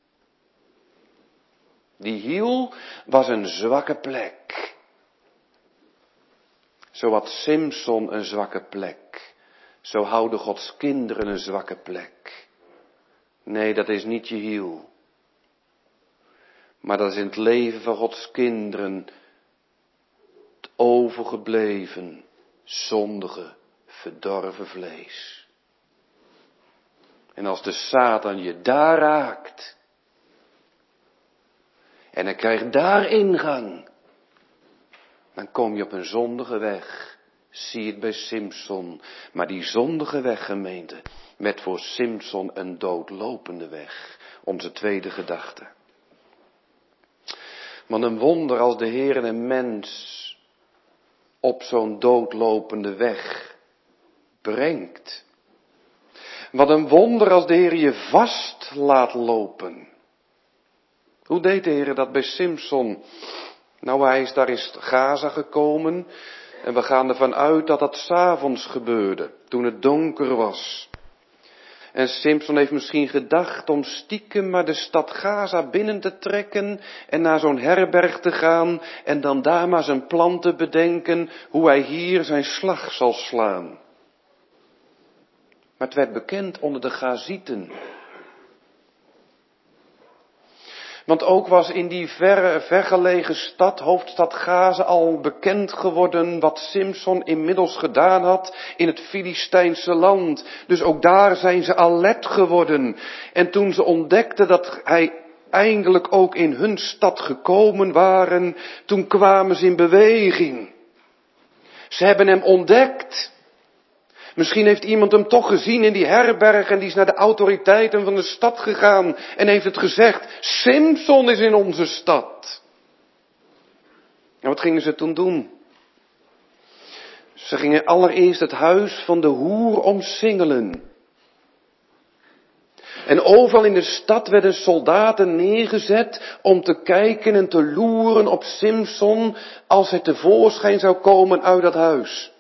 Die hiel was een zwakke plek. Zo had Simson een zwakke plek. Zo houden Gods kinderen een zwakke plek. Nee, dat is niet je hiel. Maar dat is in het leven van Gods kinderen het overgebleven, zondige, verdorven vlees. En als de Satan je daar raakt, en hij krijgt daar ingang, dan kom je op een zondige weg. Zie het bij Simson. Maar die zondige weg, gemeente, werd voor Simson een doodlopende weg. Onze tweede gedachte. Want een wonder als de Heer een mens op zo'n doodlopende weg brengt. Wat een wonder als de Heer je vast laat lopen. Hoe deed de Heer dat bij Simson? Nou, hij is daar in Gaza gekomen en we gaan ervan uit dat dat 's avonds gebeurde, toen het donker was. En Simson heeft misschien gedacht om stiekem maar de stad Gaza binnen te trekken en naar zo'n herberg te gaan en dan daar maar zijn plan te bedenken hoe hij hier zijn slag zal slaan. Maar het werd bekend onder de Gazieten. Want ook was in die vergelegen stad, hoofdstad Gaza, al bekend geworden wat Simson inmiddels gedaan had in het Filistijnse land. Dus ook daar zijn ze alert geworden. En toen ze ontdekten dat hij eindelijk ook in hun stad gekomen waren, toen kwamen ze in beweging. Ze hebben hem ontdekt. Misschien heeft iemand hem toch gezien in die herberg en die is naar de autoriteiten van de stad gegaan en heeft het gezegd, Simson is in onze stad. En wat gingen ze toen doen? Ze gingen allereerst het huis van de hoer omsingelen. En overal in de stad werden soldaten neergezet om te kijken en te loeren op Simson als hij tevoorschijn zou komen uit dat huis.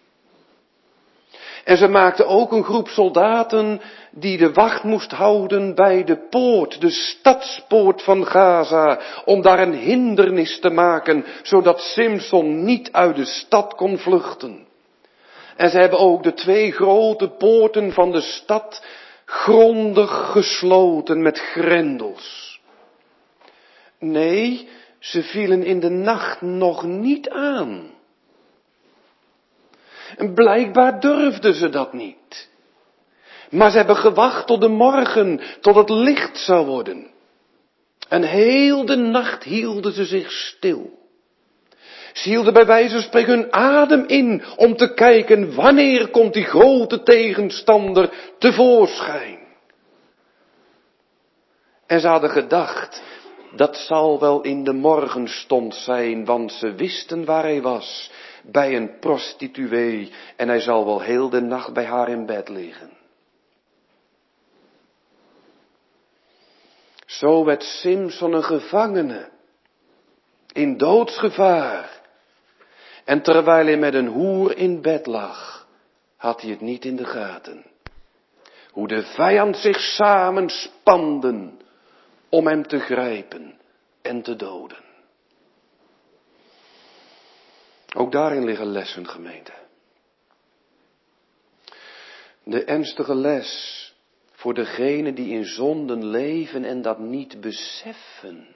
En ze maakten ook een groep soldaten die de wacht moest houden bij de poort, de stadspoort van Gaza, om daar een hindernis te maken, zodat Simson niet uit de stad kon vluchten. En ze hebben ook de 2 grote poorten van de stad grondig gesloten met grendels. Nee, ze vielen in de nacht nog niet aan. En blijkbaar durfden ze dat niet. Maar ze hebben gewacht tot de morgen, tot het licht zou worden. En heel de nacht hielden ze zich stil. Ze hielden bij wijze van spreken hun adem in om te kijken wanneer komt die grote tegenstander tevoorschijn. En ze hadden gedacht, dat zal wel in de morgenstond zijn, want ze wisten waar hij was. Bij een prostituee en hij zal wel heel de nacht bij haar in bed liggen. Zo werd Simson een gevangene in doodsgevaar. En terwijl hij met een hoer in bed lag, had hij het niet in de gaten. Hoe de vijand zich samenspanden om hem te grijpen en te doden. Ook daarin liggen lessen, gemeente. De ernstige les voor degenen die in zonden leven en dat niet beseffen.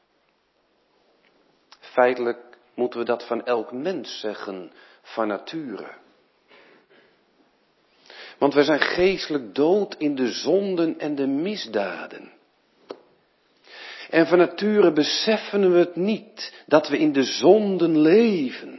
Feitelijk moeten we dat van elk mens zeggen, van nature. Want we zijn geestelijk dood in de zonden en de misdaden. En van nature beseffen we het niet, dat we in de zonden leven.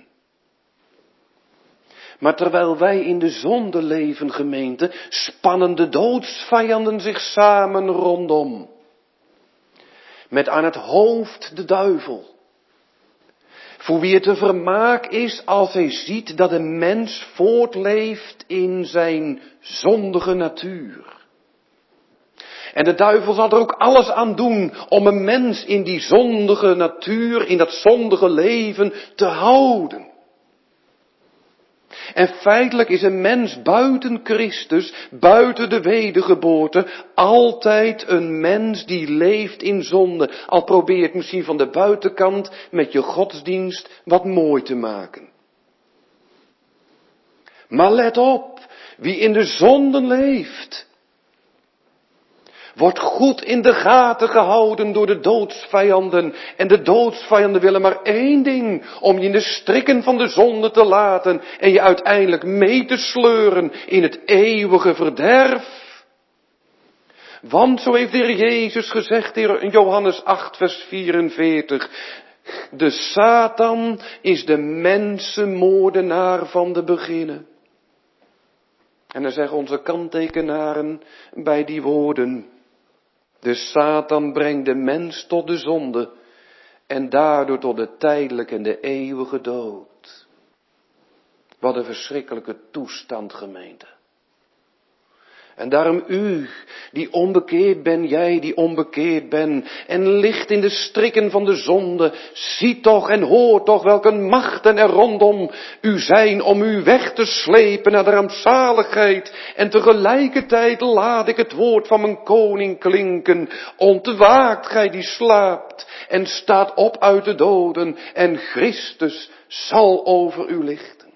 Maar terwijl wij in de zonde leven, gemeente, spannen de doodsvijanden zich samen rondom. Met aan het hoofd de duivel. Voor wie het een vermaak is als hij ziet dat een mens voortleeft in zijn zondige natuur. En de duivel zal er ook alles aan doen om een mens in die zondige natuur, in dat zondige leven te houden. En feitelijk is een mens buiten Christus, buiten de wedergeboorte, altijd een mens die leeft in zonde. Al probeer je het misschien van de buitenkant met je godsdienst wat mooi te maken. Maar let op, wie in de zonde leeft, wordt goed in de gaten gehouden door de doodsvijanden. En de doodsvijanden willen maar één ding, om je in de strikken van de zonde te laten en je uiteindelijk mee te sleuren in het eeuwige verderf. Want, zo heeft de Heer Jezus gezegd in Johannes 8 vers 44, de Satan is de mensenmoordenaar van de beginnen. En dan zeggen onze kanttekenaren bij die woorden, de Satan brengt de mens tot de zonde en daardoor tot de tijdelijke en de eeuwige dood. Wat een verschrikkelijke toestand, gemeente. En daarom u, die onbekeerd bent, jij die onbekeerd bent en ligt in de strikken van de zonde, zie toch en hoor toch welke machten er rondom u zijn om u weg te slepen naar de rampzaligheid. En tegelijkertijd laat ik het woord van mijn koning klinken. Ontwaakt gij die slaapt en staat op uit de doden en Christus zal over u lichten.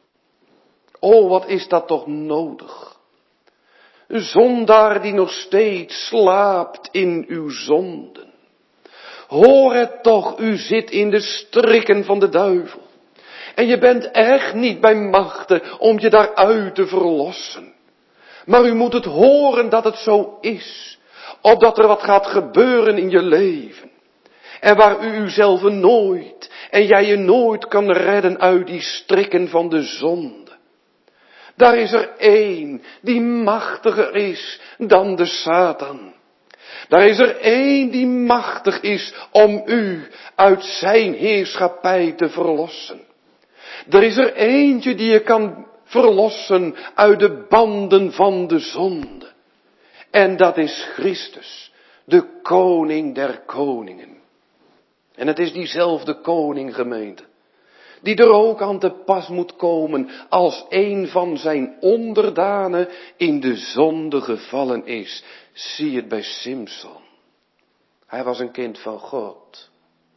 O, wat is dat toch nodig? Een zondaar die nog steeds slaapt in uw zonden. Hoor het toch, u zit in de strikken van de duivel. En je bent echt niet bij machten om je daaruit te verlossen. Maar u moet het horen dat het zo is. Opdat er wat gaat gebeuren in je leven. En waar u uzelf nooit en jij je nooit kan redden uit die strikken van de zonde. Daar is er één die machtiger is dan de Satan. Daar is er één die machtig is om u uit zijn heerschappij te verlossen. Er is er eentje die je kan verlossen uit de banden van de zonde. En dat is Christus, de koning der koningen. En het is diezelfde koning, gemeente, die er ook aan te pas moet komen als een van zijn onderdanen in de zonde gevallen is. Zie het bij Simson. Hij was een kind van God.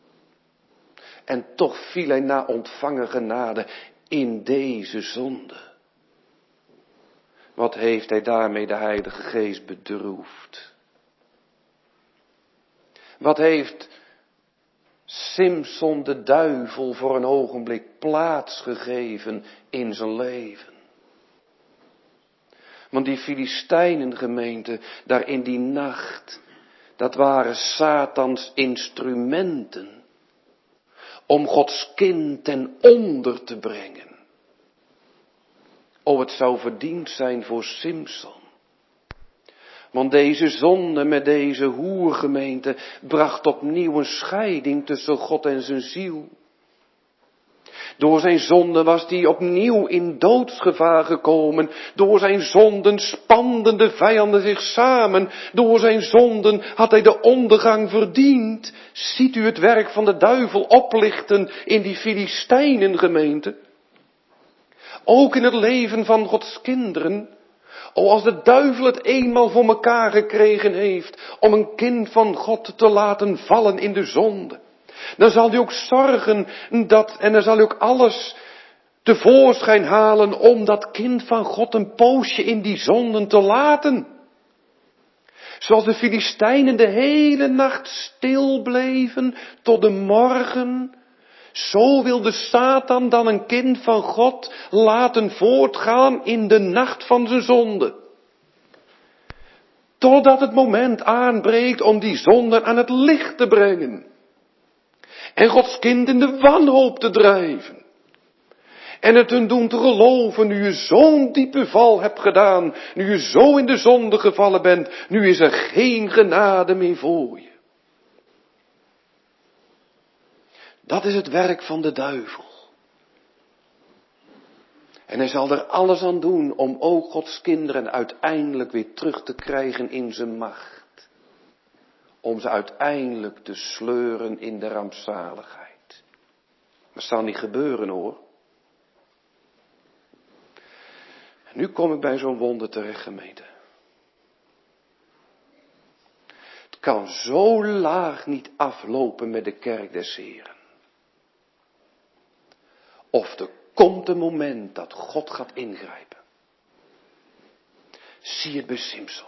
En toch viel hij na ontvangen genade in deze zonde. Wat heeft hij daarmee de Heilige Geest bedroefd? Wat heeft Simson de duivel voor een ogenblik plaats gegeven in zijn leven? Want die Filistijnengemeente daar in die nacht, dat waren Satans instrumenten om Gods kind ten onder te brengen. Oh, het zou verdiend zijn voor Simson. Want deze zonde met deze hoergemeente bracht opnieuw een scheiding tussen God en zijn ziel. Door zijn zonde was hij opnieuw in doodsgevaar gekomen. Door zijn zonden spanden de vijanden zich samen. Door zijn zonden had hij de ondergang verdiend. Ziet u het werk van de duivel oplichten in die Filistijnengemeente? Ook in het leven van Gods kinderen. O, als de duivel het eenmaal voor elkaar gekregen heeft om een kind van God te laten vallen in de zonde, dan zal hij ook zorgen en dan zal hij ook alles tevoorschijn halen om dat kind van God een poosje in die zonden te laten. Zoals de Filistijnen de hele nacht stil bleven tot de morgen, zo wil de Satan dan een kind van God laten voortgaan in de nacht van zijn zonde. Totdat het moment aanbreekt om die zonde aan het licht te brengen. En Gods kind in de wanhoop te drijven. En het hun doen te geloven, nu je zo'n diepe val hebt gedaan, nu je zo in de zonde gevallen bent, nu is er geen genade meer voor je. Dat is het werk van de duivel. En hij zal er alles aan doen om ook Gods kinderen uiteindelijk weer terug te krijgen in zijn macht. om ze uiteindelijk te sleuren in de rampzaligheid. Maar dat zal niet gebeuren hoor. En nu kom ik bij zo'n wonder terecht, gemeente. Het kan zo laag niet aflopen met de kerk des Heren. Of er komt een moment dat God gaat ingrijpen. Zie het bij Simson.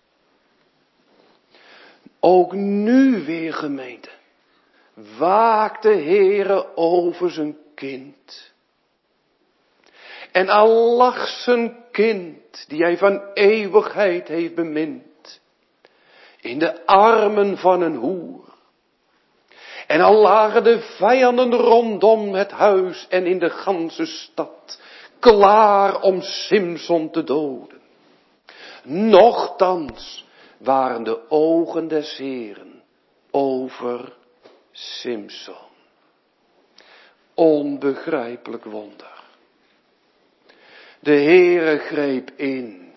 Ook nu weer, gemeente, waakt de Heere over zijn kind. En al lag zijn kind, die hij van eeuwigheid heeft bemind, in de armen van een hoer. En al lagen de vijanden rondom het huis en in de ganse stad, klaar om Simson te doden. Nochtans waren de ogen des Heeren over Simson. Onbegrijpelijk wonder. De Heere greep in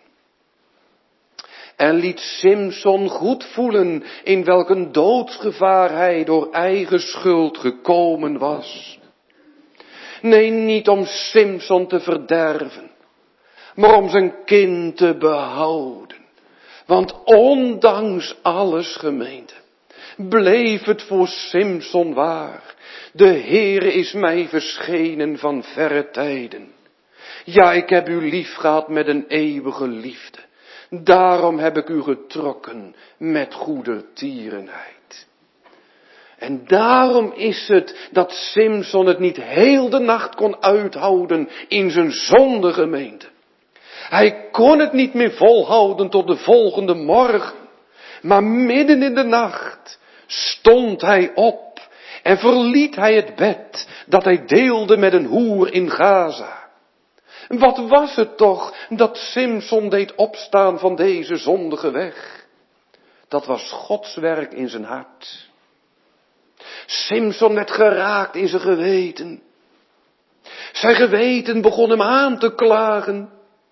en liet Simson goed voelen in welk een doodsgevaar hij door eigen schuld gekomen was. Nee, niet om Simson te verderven, maar om zijn kind te behouden. Want ondanks alles, gemeente, bleef het voor Simson waar. De Heere is mij verschenen van verre tijden. Ja, ik heb u lief gehad met een eeuwige liefde. Daarom heb ik u getrokken met goedertierenheid. En daarom is het dat Simson het niet heel de nacht kon uithouden in zijn zonde, gemeente. Hij kon het niet meer volhouden tot de volgende morgen. Maar midden in de nacht stond hij op en verliet hij het bed dat hij deelde met een hoer in Gaza. Wat was het toch dat Simson deed opstaan van deze zondige weg? Dat was Gods werk in zijn hart. Simson werd geraakt in zijn geweten. Zijn geweten begon hem aan te klagen.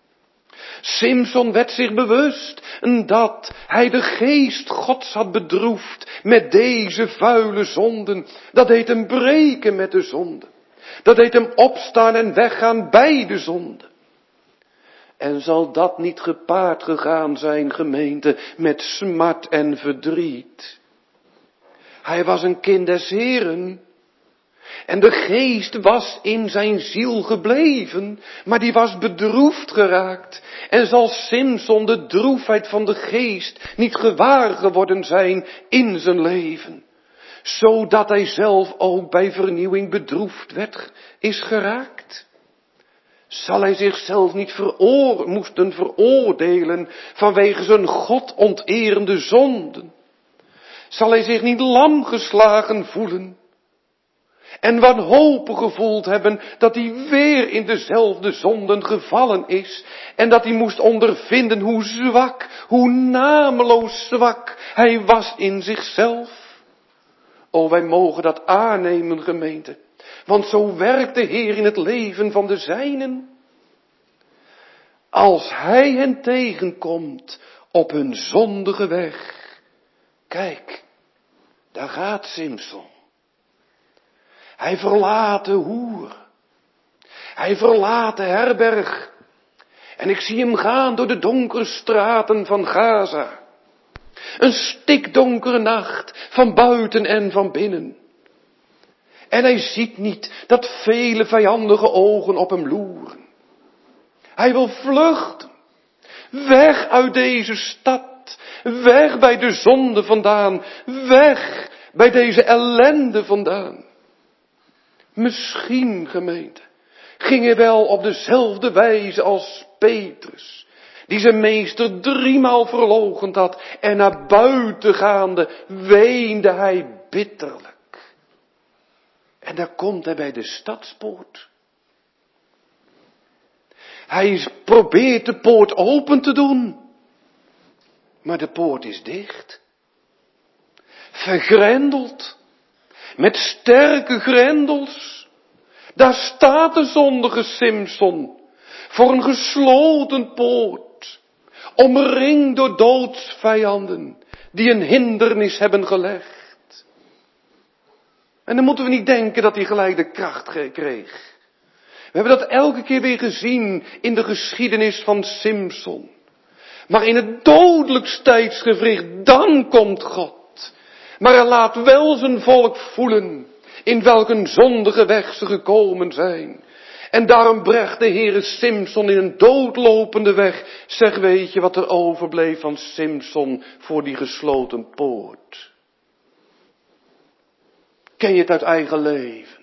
Simson werd zich bewust dat hij de geest Gods had bedroefd met deze vuile zonden. Dat deed hem breken met de zonde. Dat deed hem opstaan en weggaan bij de zonde. En zal dat niet gepaard gegaan zijn, gemeente, met smart en verdriet? Hij was een kind des Heren. En de geest was in zijn ziel gebleven, maar die was bedroefd geraakt. En zal Simson de droefheid van de geest niet gewaar geworden zijn in zijn leven, zodat hij zelf ook bij vernieuwing bedroefd is geraakt? Zal hij zichzelf niet moesten veroordelen vanwege zijn God onterende zonden? Zal hij zich niet lam geslagen voelen? En wanhopig gevoeld hebben dat hij weer in dezelfde zonden gevallen is. En dat hij moest ondervinden hoe zwak, hoe nameloos zwak hij was in zichzelf. O, wij mogen dat aannemen, gemeente. Want zo werkt de Heer in het leven van de zijnen. Als hij hen tegenkomt op hun zondige weg. Kijk, daar gaat Simson. Hij verlaat de hoer. Hij verlaat de herberg. En ik zie hem gaan door de donkere straten van Gaza. Een stikdonkere nacht, van buiten en van binnen. En hij ziet niet dat vele vijandige ogen op hem loeren. Hij wil vluchten. Weg uit deze stad. Weg bij de zonde vandaan. Weg bij deze ellende vandaan. Misschien, gemeente, ging hij wel op dezelfde wijze als Petrus, die zijn meester 3-maal verloochend had, en naar buiten gaande weende hij bitterlijk. En daar komt hij bij de stadspoort. Hij probeert de poort open te doen, maar de poort is dicht, vergrendeld. Met sterke grendels. Daar staat de zondige Simson. Voor een gesloten poort. Omringd door doodsvijanden. die een hindernis hebben gelegd. En dan moeten we niet denken dat hij gelijk de kracht kreeg. We hebben dat elke keer weer gezien in de geschiedenis van Simson. Maar in het dodelijkst tijdsgewricht, dan komt God. Maar hij laat wel zijn volk voelen in welke zondige weg ze gekomen zijn. En daarom bracht de Heere Simson in een doodlopende weg. Zeg, weet je wat er overbleef van Simson voor die gesloten poort? Ken je het uit eigen leven?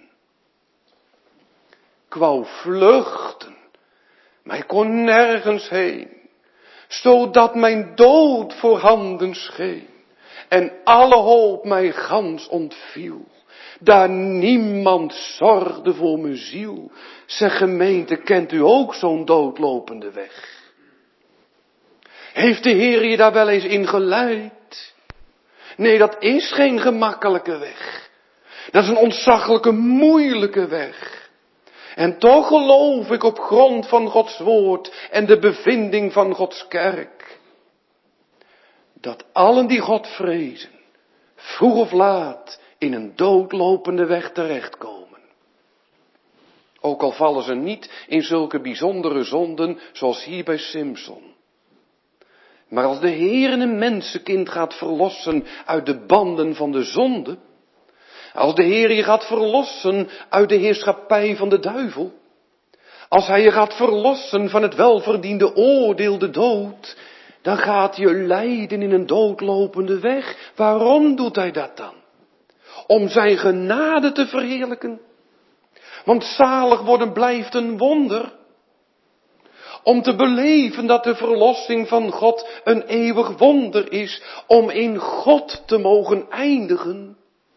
Ik wou vluchten, maar ik kon nergens heen. Zodat mijn dood voorhanden scheen. En alle hoop mij gans ontviel. Daar niemand zorgde voor mijn ziel. Zeg, gemeente, kent u ook zo'n doodlopende weg? Heeft de Heer je daar wel eens in geleid? Nee, dat is geen gemakkelijke weg. Dat is een ontzaglijke, moeilijke weg. En toch geloof ik op grond van Gods woord en de bevinding van Gods kerk, dat allen die God vrezen, vroeg of laat in een doodlopende weg terechtkomen. Ook al vallen ze niet in zulke bijzondere zonden zoals hier bij Simson. Maar als de Heer een mensenkind gaat verlossen uit de banden van de zonde, als de Heer je gaat verlossen uit de heerschappij van de duivel, als hij je gaat verlossen van het welverdiende oordeel, de dood, dan gaat je leiden in een doodlopende weg. Waarom doet hij dat dan? Om zijn genade te verheerlijken. Want zalig worden blijft een wonder. Om te beleven dat de verlossing van God een eeuwig wonder is. Om in God te mogen eindigen.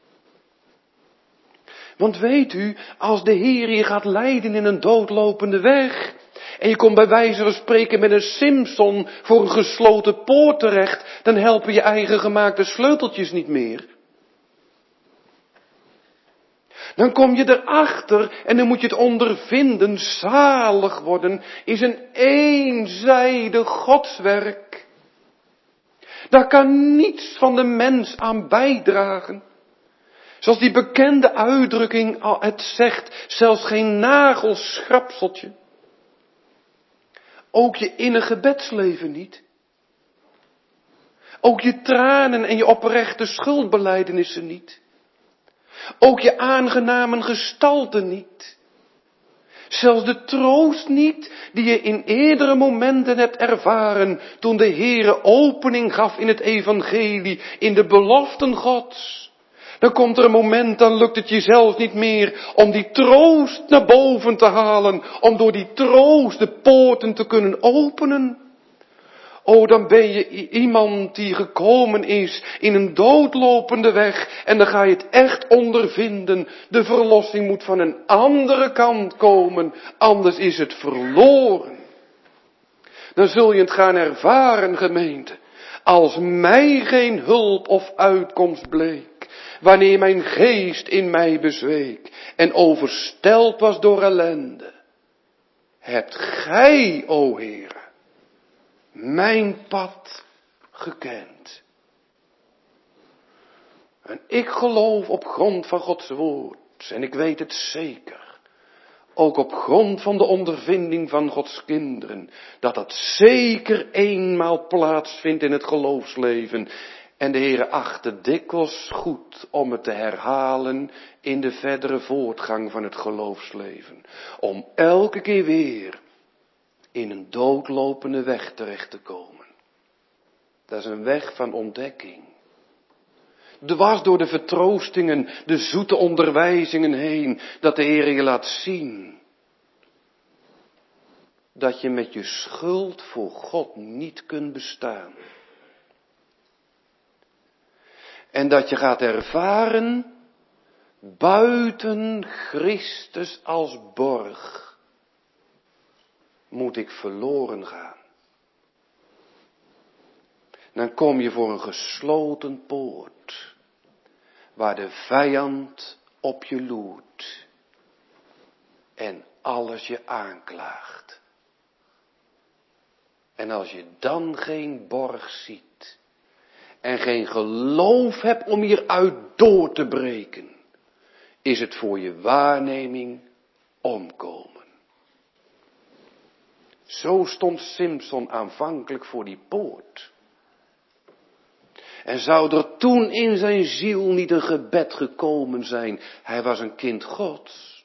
Want weet u, als de Heer je gaat leiden in een doodlopende weg, en je komt bij wijze van spreken met een Simson voor een gesloten poort terecht, dan helpen je eigen gemaakte sleuteltjes niet meer. Dan kom je erachter en dan moet je het ondervinden. Zalig worden is een eenzijdig godswerk. Daar kan niets van de mens aan bijdragen. Zoals die bekende uitdrukking het zegt, zelfs geen nagelschrapseltje. Ook je innige gebedsleven niet. Ook je tranen en je oprechte schuldbelijdenissen niet. Ook je aangename gestalte niet. Zelfs de troost niet die je in eerdere momenten hebt ervaren toen de Heere opening gaf in het evangelie, in de beloften Gods. Dan komt er een moment, dan lukt het je zelfs niet meer om die troost naar boven te halen, om door die troost de poorten te kunnen openen. Oh, dan ben je iemand die gekomen is in een doodlopende weg en dan ga je het echt ondervinden. De verlossing moet van een andere kant komen, anders is het verloren. Dan zul je het gaan ervaren, gemeente, als mij geen hulp of uitkomst bleek. Wanneer mijn geest in mij bezweek en overstelpt was door ellende. Hebt gij, o Heere, mijn pad gekend. En ik geloof op grond van Gods woord, en ik weet het zeker, ook op grond van de ondervinding van Gods kinderen, dat dat zeker eenmaal plaatsvindt in het geloofsleven. En de Heere acht het dikwijls goed om het te herhalen in de verdere voortgang van het geloofsleven. Om elke keer weer in een doodlopende weg terecht te komen. Dat is een weg van ontdekking. Dwars door de vertroostingen, de zoete onderwijzingen heen, dat de Heer je laat zien. Dat je met je schuld voor God niet kunt bestaan. En dat je gaat ervaren, buiten Christus als borg, moet ik verloren gaan. Dan kom je voor een gesloten poort, waar de vijand op je loert en alles je aanklaagt. En als je dan geen borg ziet en geen geloof hebt om hieruit door te breken, is het voor je waarneming omkomen. Zo stond Simson aanvankelijk voor die poort. En zou er toen in zijn ziel niet een gebed gekomen zijn? Hij was een kind Gods.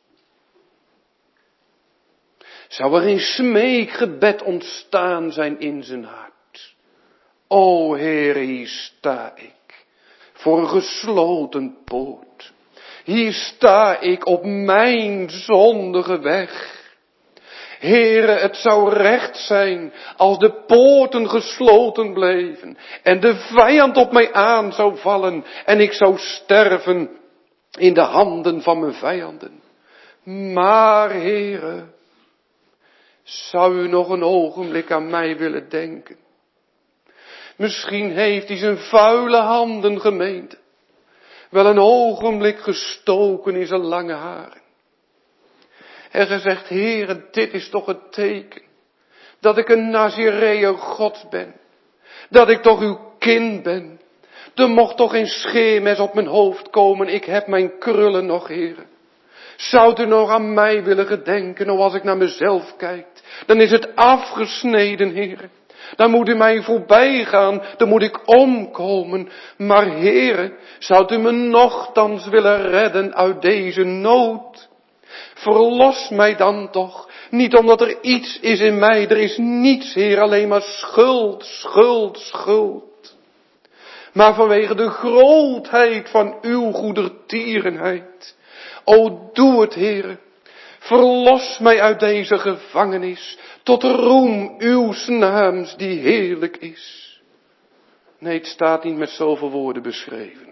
Zou er een smeekgebed ontstaan zijn in zijn hart? O Heere, hier sta ik, voor een gesloten poort. Hier sta ik op mijn zondige weg. Heere, het zou recht zijn als de poorten gesloten bleven en de vijand op mij aan zou vallen en ik zou sterven in de handen van mijn vijanden. Maar Heere, zou u nog een ogenblik aan mij willen denken? Misschien heeft hij zijn vuile handen, gemeente, wel een ogenblik gestoken in zijn lange haren. En gezegd, Heere, dit is toch het teken dat ik een Nazireër God ben. Dat ik toch uw kind ben. Er mocht toch geen scheermes op mijn hoofd komen, ik heb mijn krullen nog, Heere. Zou u nog aan mij willen gedenken, als ik naar mezelf kijk, dan is het afgesneden, Heere. Dan moet u mij voorbij gaan, dan moet ik omkomen. Maar Heere, zou u me nochtans willen redden uit deze nood? Verlos mij dan toch, niet omdat er iets is in mij, er is niets, Heer, alleen maar schuld, schuld, schuld. Maar vanwege de grootheid van uw goedertierenheid, o doe het, Heer, verlos mij uit deze gevangenis, tot roem uws naams die heerlijk is. Nee, het staat niet met zoveel woorden beschreven.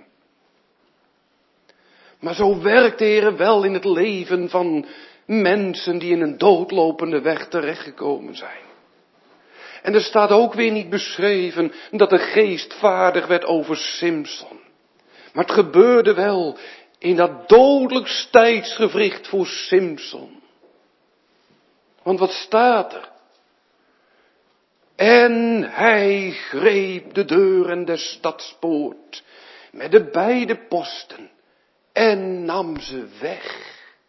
Maar zo werkt de Heer wel in het leven van mensen die in een doodlopende weg terechtgekomen zijn. En er staat ook weer niet beschreven dat de geest vaardig werd over Simson. Maar het gebeurde wel in dat dodelijk tijdsgewricht voor Simson. Want wat staat er? En hij greep de deuren der stadspoort met de beide posten en nam ze weg.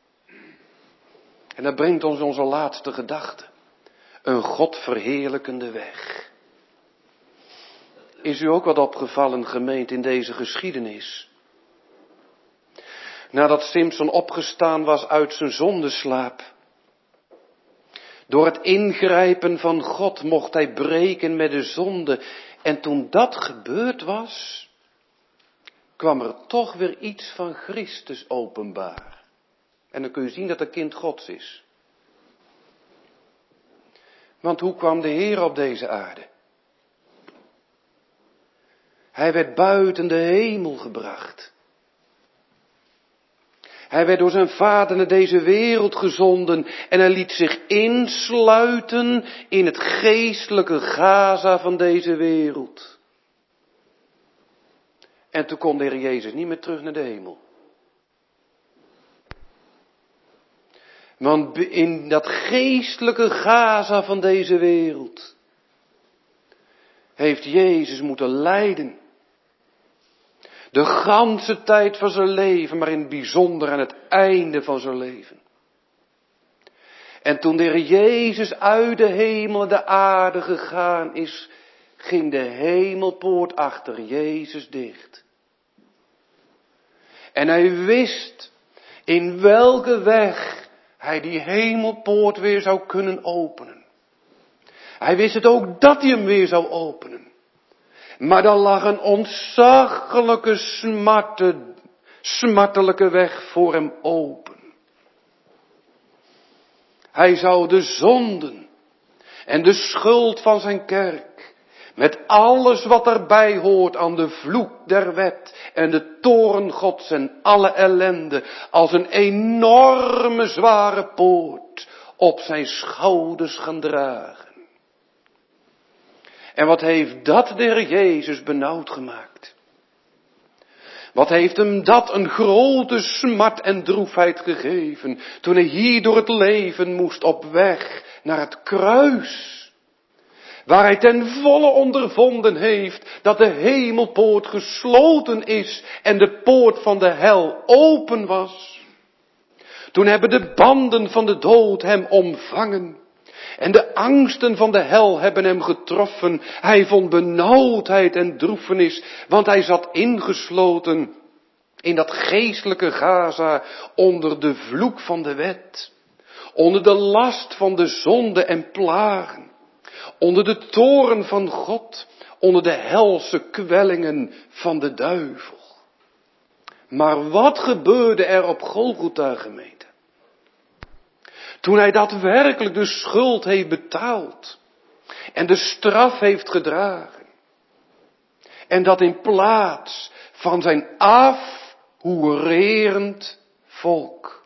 En dat brengt ons onze laatste gedachte. Een God verheerlijkende weg. Is u ook wat opgevallen, gemeente, in deze geschiedenis? Nadat Simson opgestaan was uit zijn zondeslaap, door het ingrijpen van God mocht hij breken met de zonde. En toen dat gebeurd was, kwam er toch weer iets van Christus openbaar. En dan kun je zien dat het kind Gods is. Want hoe kwam de Heer op deze aarde? Hij werd buiten de hemel gebracht. Hij werd door zijn Vader naar deze wereld gezonden en hij liet zich insluiten in het geestelijke Gaza van deze wereld. En toen kon de Heer Jezus niet meer terug naar de hemel. Want in dat geestelijke Gaza van deze wereld heeft Jezus moeten lijden. De ganse tijd van zijn leven, maar in het bijzonder aan het einde van zijn leven. En toen de Heer Jezus uit de hemel en de aarde gegaan is, ging de hemelpoort achter Jezus dicht. En hij wist in welke weg hij die hemelpoort weer zou kunnen openen. Hij wist het ook dat hij hem weer zou openen. Maar dan lag een ontzaglijke smartelijke weg voor hem open. Hij zou de zonden en de schuld van zijn kerk, met alles wat erbij hoort aan de vloek der wet en de toorn Gods en alle ellende, als een enorme zware poort op zijn schouders gaan dragen. En wat heeft dat de Heer Jezus benauwd gemaakt? Wat heeft hem dat een grote smart en droefheid gegeven, toen hij hier door het leven moest op weg naar het kruis. Waar hij ten volle ondervonden heeft dat de hemelpoort gesloten is en de poort van de hel open was. Toen hebben de banden van de dood hem omvangen. En de angsten van de hel hebben hem getroffen. Hij vond benauwdheid en droefenis, want hij zat ingesloten in dat geestelijke Gaza onder de vloek van de wet. Onder de last van de zonde en plagen. Onder de toorn van God. Onder de helse kwellingen van de duivel. Maar wat gebeurde er op Golgotha, gemeente? Toen hij daadwerkelijk de schuld heeft betaald. En de straf heeft gedragen. En dat in plaats van zijn afhoererend volk.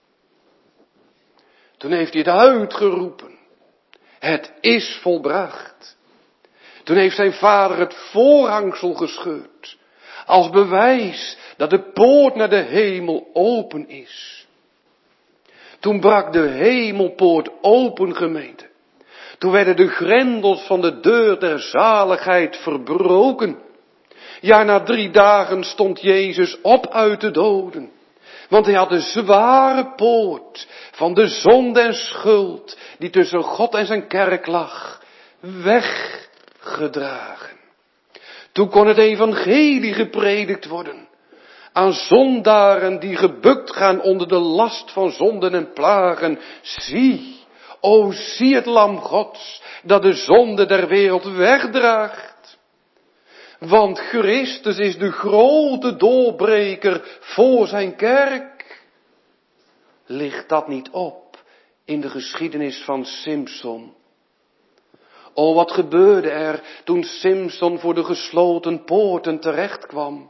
Toen heeft hij het uitgeroepen. Het is volbracht. Toen heeft zijn vader het voorhangsel gescheurd. Als bewijs dat de poort naar de hemel open is. Toen brak de hemelpoort open, gemeente. Toen werden de grendels van de deur der zaligheid verbroken. Ja, na 3 dagen stond Jezus op uit de doden. Want hij had de zware poort van de zonde en schuld, die tussen God en zijn kerk lag, weggedragen. Toen kon het evangelie gepredikt worden. Aan zondaren die gebukt gaan onder de last van zonden en plagen. Zie, o zie het lam Gods, dat de zonde der wereld wegdraagt. Want Christus is de grote doorbreker voor zijn kerk. Ligt dat niet op in de geschiedenis van Simson? O, wat gebeurde er toen Simson voor de gesloten poorten terecht kwam?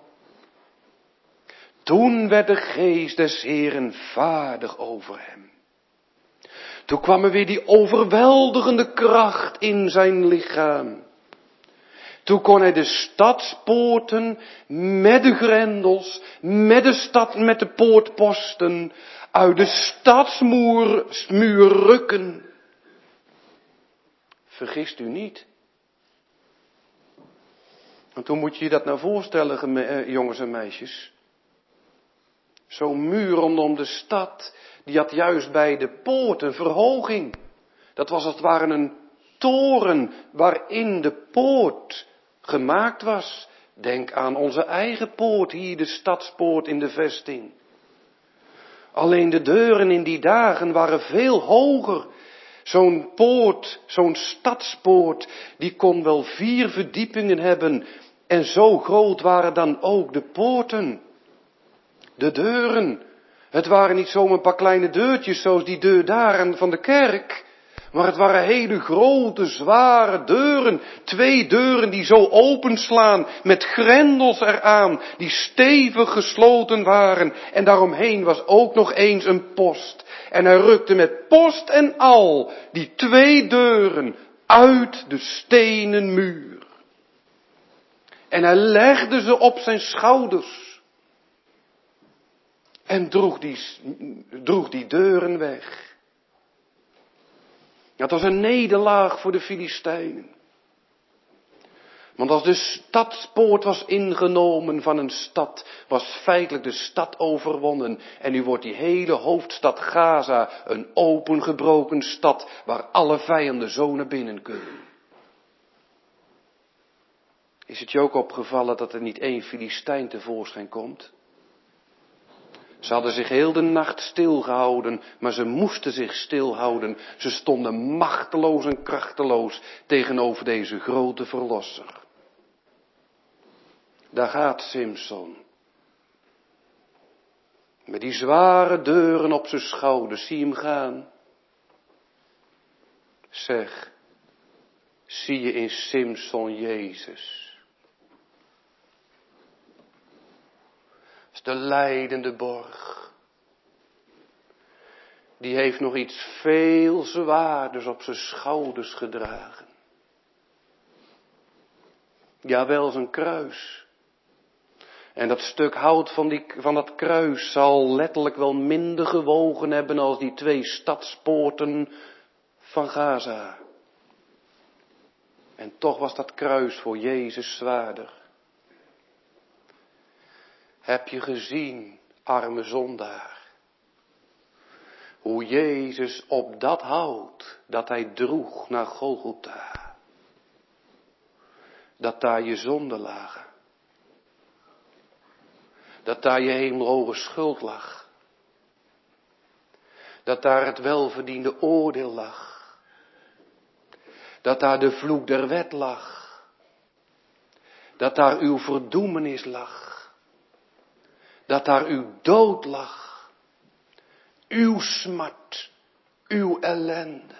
Toen werd de geest des Heeren vaardig over hem. Toen kwam er weer die overweldigende kracht in zijn lichaam. Toen kon hij de stadspoorten met de grendels, met de poortposten uit de stadsmuur rukken. Vergist u niet. Want hoe moet je je dat nou voorstellen, jongens en meisjes? Zo'n muur rondom de stad, die had juist bij de poort een verhoging. Dat was als het ware een toren waarin de poort gemaakt was. Denk aan onze eigen poort hier, de stadspoort in de vesting. Alleen de deuren in die dagen waren veel hoger. Zo'n poort, zo'n stadspoort, die kon wel 4 verdiepingen hebben. En zo groot waren dan ook de poorten. De deuren. Het waren niet zomaar een paar kleine deurtjes zoals die deur daar van de kerk. Maar het waren hele grote, zware deuren. 2 deuren die zo openslaan met grendels eraan. Die stevig gesloten waren. En daaromheen was ook nog eens een post. En hij rukte met post en al die 2 deuren uit de stenen muur. En hij legde ze op zijn schouders. En droeg die deuren weg. Dat was een nederlaag voor de Filistijnen. Want als de stadspoort was ingenomen van een stad, was feitelijk de stad overwonnen. En nu wordt die hele hoofdstad Gaza een opengebroken stad waar alle vijanden zo naar binnen kunnen. Is het je ook opgevallen dat er niet 1 Filistijn tevoorschijn komt? Ze hadden zich heel de nacht stilgehouden, maar ze moesten zich stilhouden. Ze stonden machteloos en krachteloos tegenover deze grote verlosser. Daar gaat Simson. Met die zware deuren op zijn schouders, zie hem gaan. Zeg, zie je in Simson Jezus? De lijdende borg. Die heeft nog iets veel zwaarders op zijn schouders gedragen. Jawel, zijn kruis. En dat stuk hout van dat kruis zal letterlijk wel minder gewogen hebben als die 2 stadspoorten van Gaza. En toch was dat kruis voor Jezus zwaarder. Heb je gezien, arme zondaar, hoe Jezus op dat hout dat hij droeg naar Golgotha, dat daar je zonden lagen, dat daar je hemelhoge schuld lag, dat daar het welverdiende oordeel lag, dat daar de vloek der wet lag, dat daar uw verdoemenis lag, dat daar uw dood lag, uw smart, uw ellende.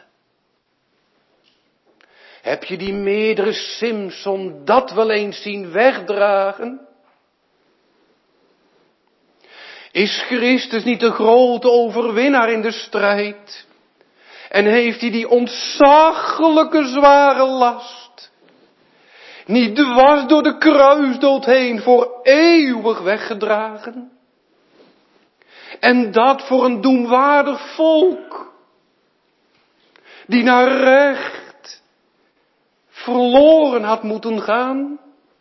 Heb je die meerdere Simson dat wel eens zien wegdragen? Is Christus niet de grote overwinnaar in de strijd? En heeft hij die ontzaglijke zware last niet dwars door de kruisdood heen voor eeuwig weggedragen? En dat voor een doemwaardig volk, die naar recht verloren had moeten gaan.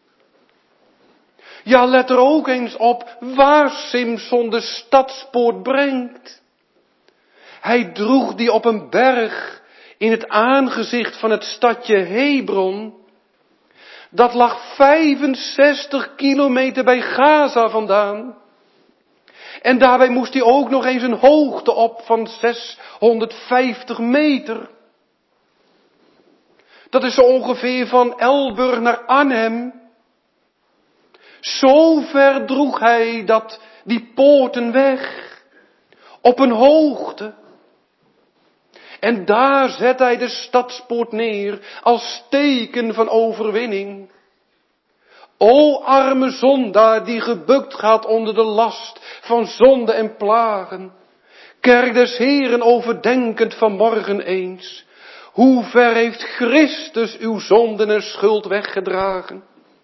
Ja, let er ook eens op waar Simson de stadspoort brengt. Hij droeg die op een berg in het aangezicht van het stadje Hebron. Dat lag 65 kilometer bij Gaza vandaan. En daarbij moest hij ook nog eens een hoogte op van 650 meter. Dat is zo ongeveer van Elburg naar Arnhem. Zo ver droeg hij die poorten weg. Op een hoogte. En daar zet hij de stadspoort neer als teken van overwinning. O arme zondaar die gebukt gaat onder de last van zonde en plagen. Kerk des Heeren overdenkend vanmorgen eens. Hoe ver heeft Christus uw zonden en schuld weggedragen?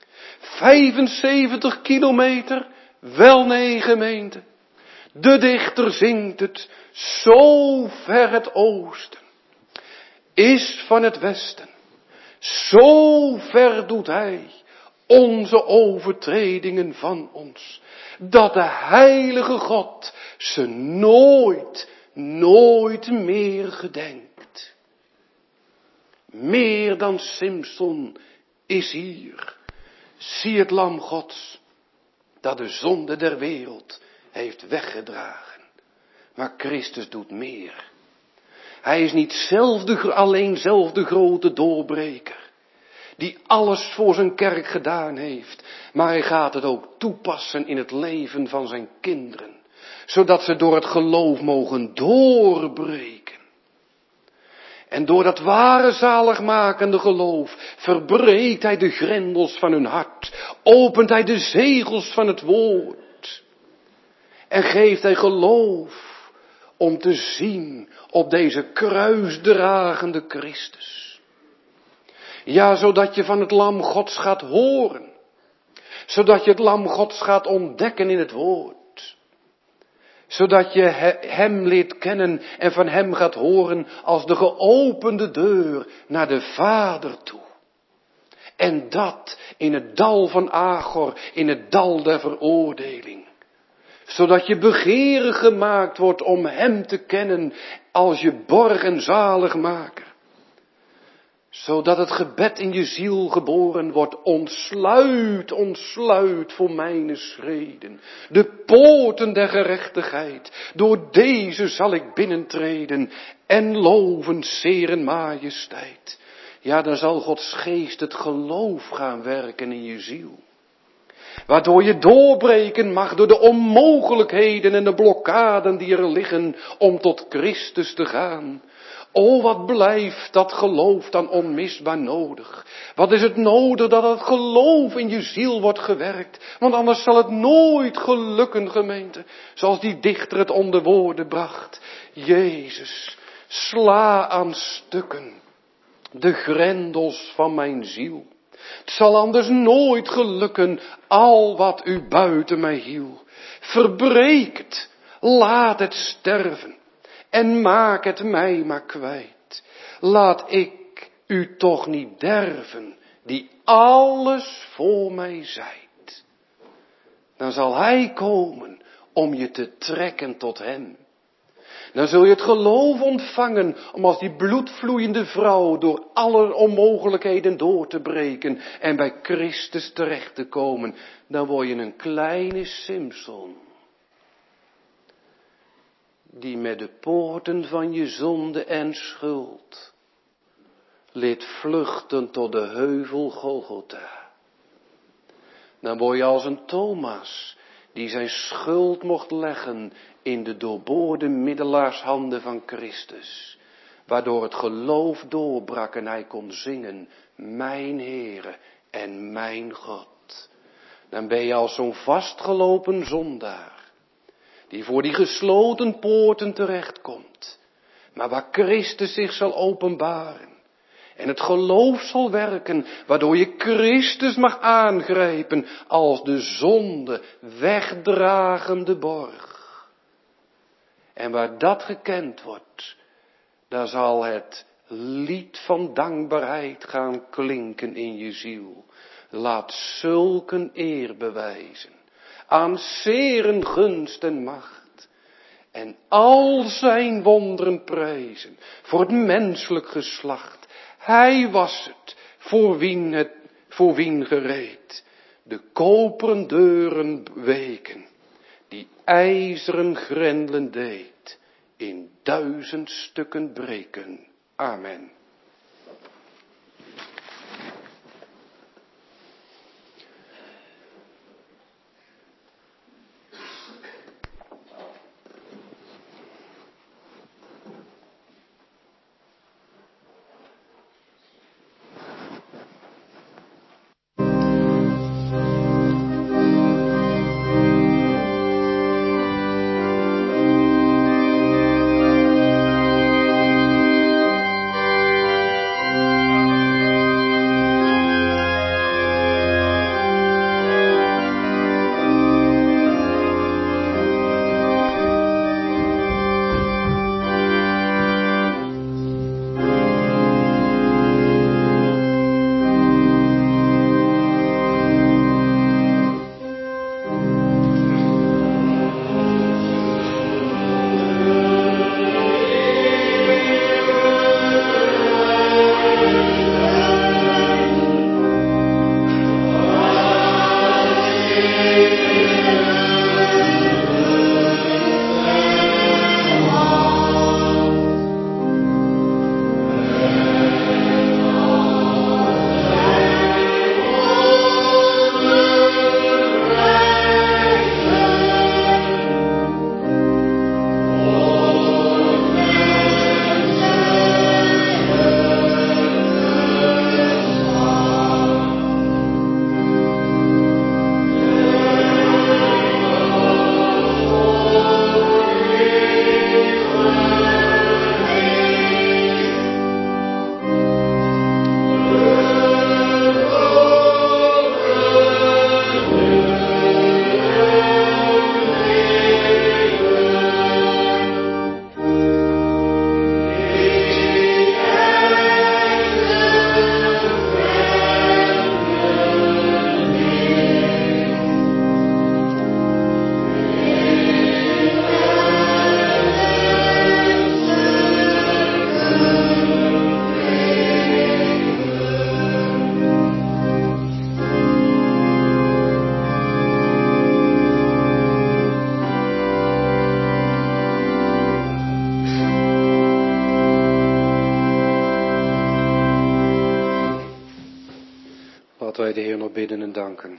75 kilometer? Wel nee, gemeente. De dichter zingt het, zo ver het oosten is van het westen. Zo ver doet hij onze overtredingen van ons, dat de heilige God ze nooit meer gedenkt. Meer dan Simson is hier. Zie het lam Gods, dat de zonde der wereld heeft weggedragen. Maar Christus doet meer. Hij is niet alleen zelf de grote doorbreker, die alles voor zijn kerk gedaan heeft, maar hij gaat het ook toepassen in het leven van zijn kinderen, zodat ze door het geloof mogen doorbreken. En door dat ware zaligmakende geloof verbreekt hij de grendels van hun hart, opent hij de zegels van het woord en geeft hij geloof om te zien op deze kruisdragende Christus. Ja, zodat je van het lam Gods gaat horen. Zodat je het lam Gods gaat ontdekken in het woord. Zodat je hem leert kennen en van hem gaat horen als de geopende deur naar de Vader toe. En dat in het dal van Agor, in het dal der veroordeling. Zodat je begeerig gemaakt wordt om hem te kennen als je borg en zaligmaker. Zodat het gebed in je ziel geboren wordt, ontsluit voor mijn schreden. De poorten der gerechtigheid, door deze zal ik binnentreden en loven zeer en majesteit. Ja, dan zal Gods geest het geloof gaan werken in je ziel. Waardoor je doorbreken mag door de onmogelijkheden en de blokkaden die er liggen om tot Christus te gaan. O, wat blijft dat geloof dan onmisbaar nodig. Wat is het nodig dat het geloof in je ziel wordt gewerkt. Want anders zal het nooit gelukken, gemeente. Zoals die dichter het onder woorden bracht. Jezus, sla aan stukken de grendels van mijn ziel. Het zal anders nooit gelukken, al wat u buiten mij hield. Verbreek het, laat het sterven en maak het mij maar kwijt. Laat ik u toch niet derven, die alles voor mij zijt. Dan zal hij komen om je te trekken tot hem. Dan zul je het geloof ontvangen om als die bloedvloeiende vrouw door alle onmogelijkheden door te breken en bij Christus terecht te komen. Dan word je een kleine Simson, die met de poorten van je zonde en schuld liet vluchten tot de heuvel Golgotha. Dan word je als een Thomas, die zijn schuld mocht leggen in de doorboorde middelaarshanden van Christus, waardoor het geloof doorbrak en hij kon zingen, mijn Heere en mijn God. Dan ben je als zo'n vastgelopen zondaar, die voor die gesloten poorten terechtkomt, maar waar Christus zich zal openbaren. En het geloof zal werken, waardoor je Christus mag aangrijpen als de zonde wegdragende borg. En waar dat gekend wordt, daar zal het lied van dankbaarheid gaan klinken in je ziel. Laat zulken eer bewijzen aan zeren gunst en macht. En al zijn wonderen prijzen voor het menselijk geslacht. Hij was het, voor wien gereed de koperen deuren weken, die ijzeren grendelen deed, in 1000 stukken breken. Amen. Laten wij de Heer nog bidden en danken.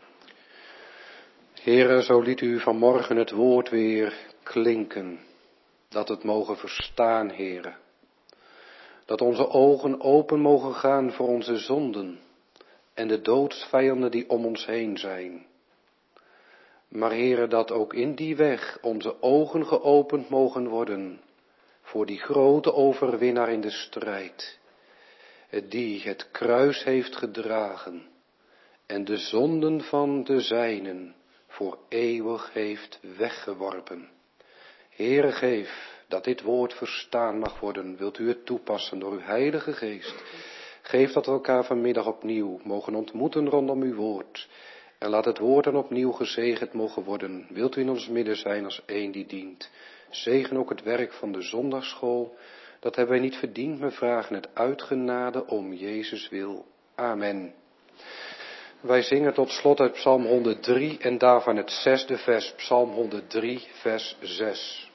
Heere, zo liet u vanmorgen het woord weer klinken, dat het mogen verstaan, Heere. Dat onze ogen open mogen gaan voor onze zonden en de doodsvijanden die om ons heen zijn. Maar Heere, dat ook in die weg onze ogen geopend mogen worden voor die grote overwinnaar in de strijd, die het kruis heeft gedragen en de zonden van de zijnen voor eeuwig heeft weggeworpen. Heere, geef dat dit woord verstaan mag worden. Wilt u het toepassen door uw Heilige Geest Geef dat we elkaar vanmiddag opnieuw mogen ontmoeten rondom uw woord. En laat het woord dan opnieuw gezegend mogen worden. Wilt u in ons midden zijn als één die dient. Zegen ook het werk van de zondagsschool. Dat hebben wij niet verdiend, maar vragen het uit genade om Jezus wil. Amen. Wij zingen tot slot uit Psalm 103 en daarvan het 6e vers, Psalm 103, vers 6.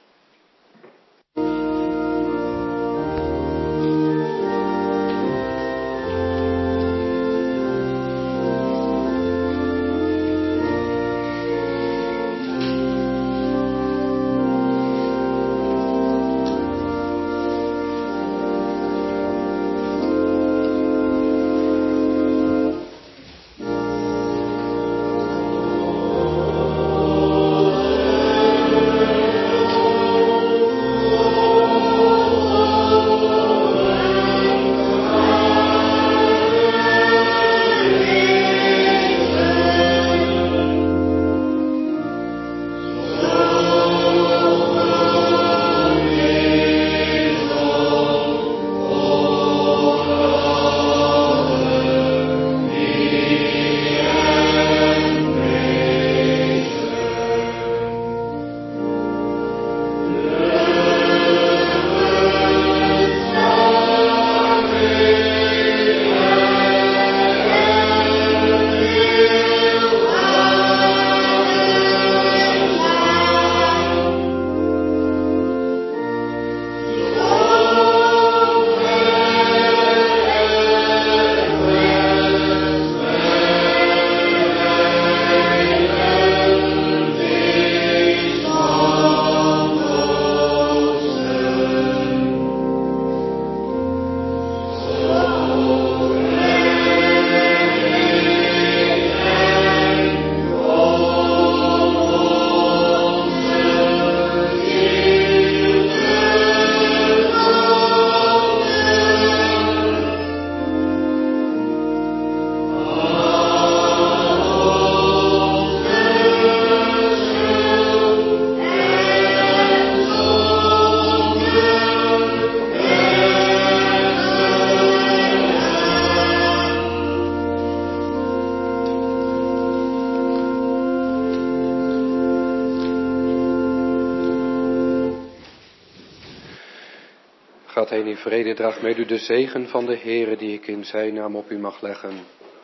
Gaat heen in vrede, draagt met u de zegen van de Heere die ik in zijn naam op u mag leggen.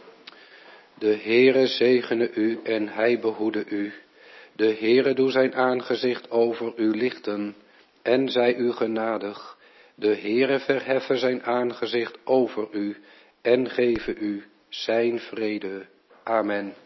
De Heere zegene u en hij behoede u. De Heere doe zijn aangezicht over u lichten en zij u genadig. De Heere verheffen zijn aangezicht over u en geven u zijn vrede. Amen.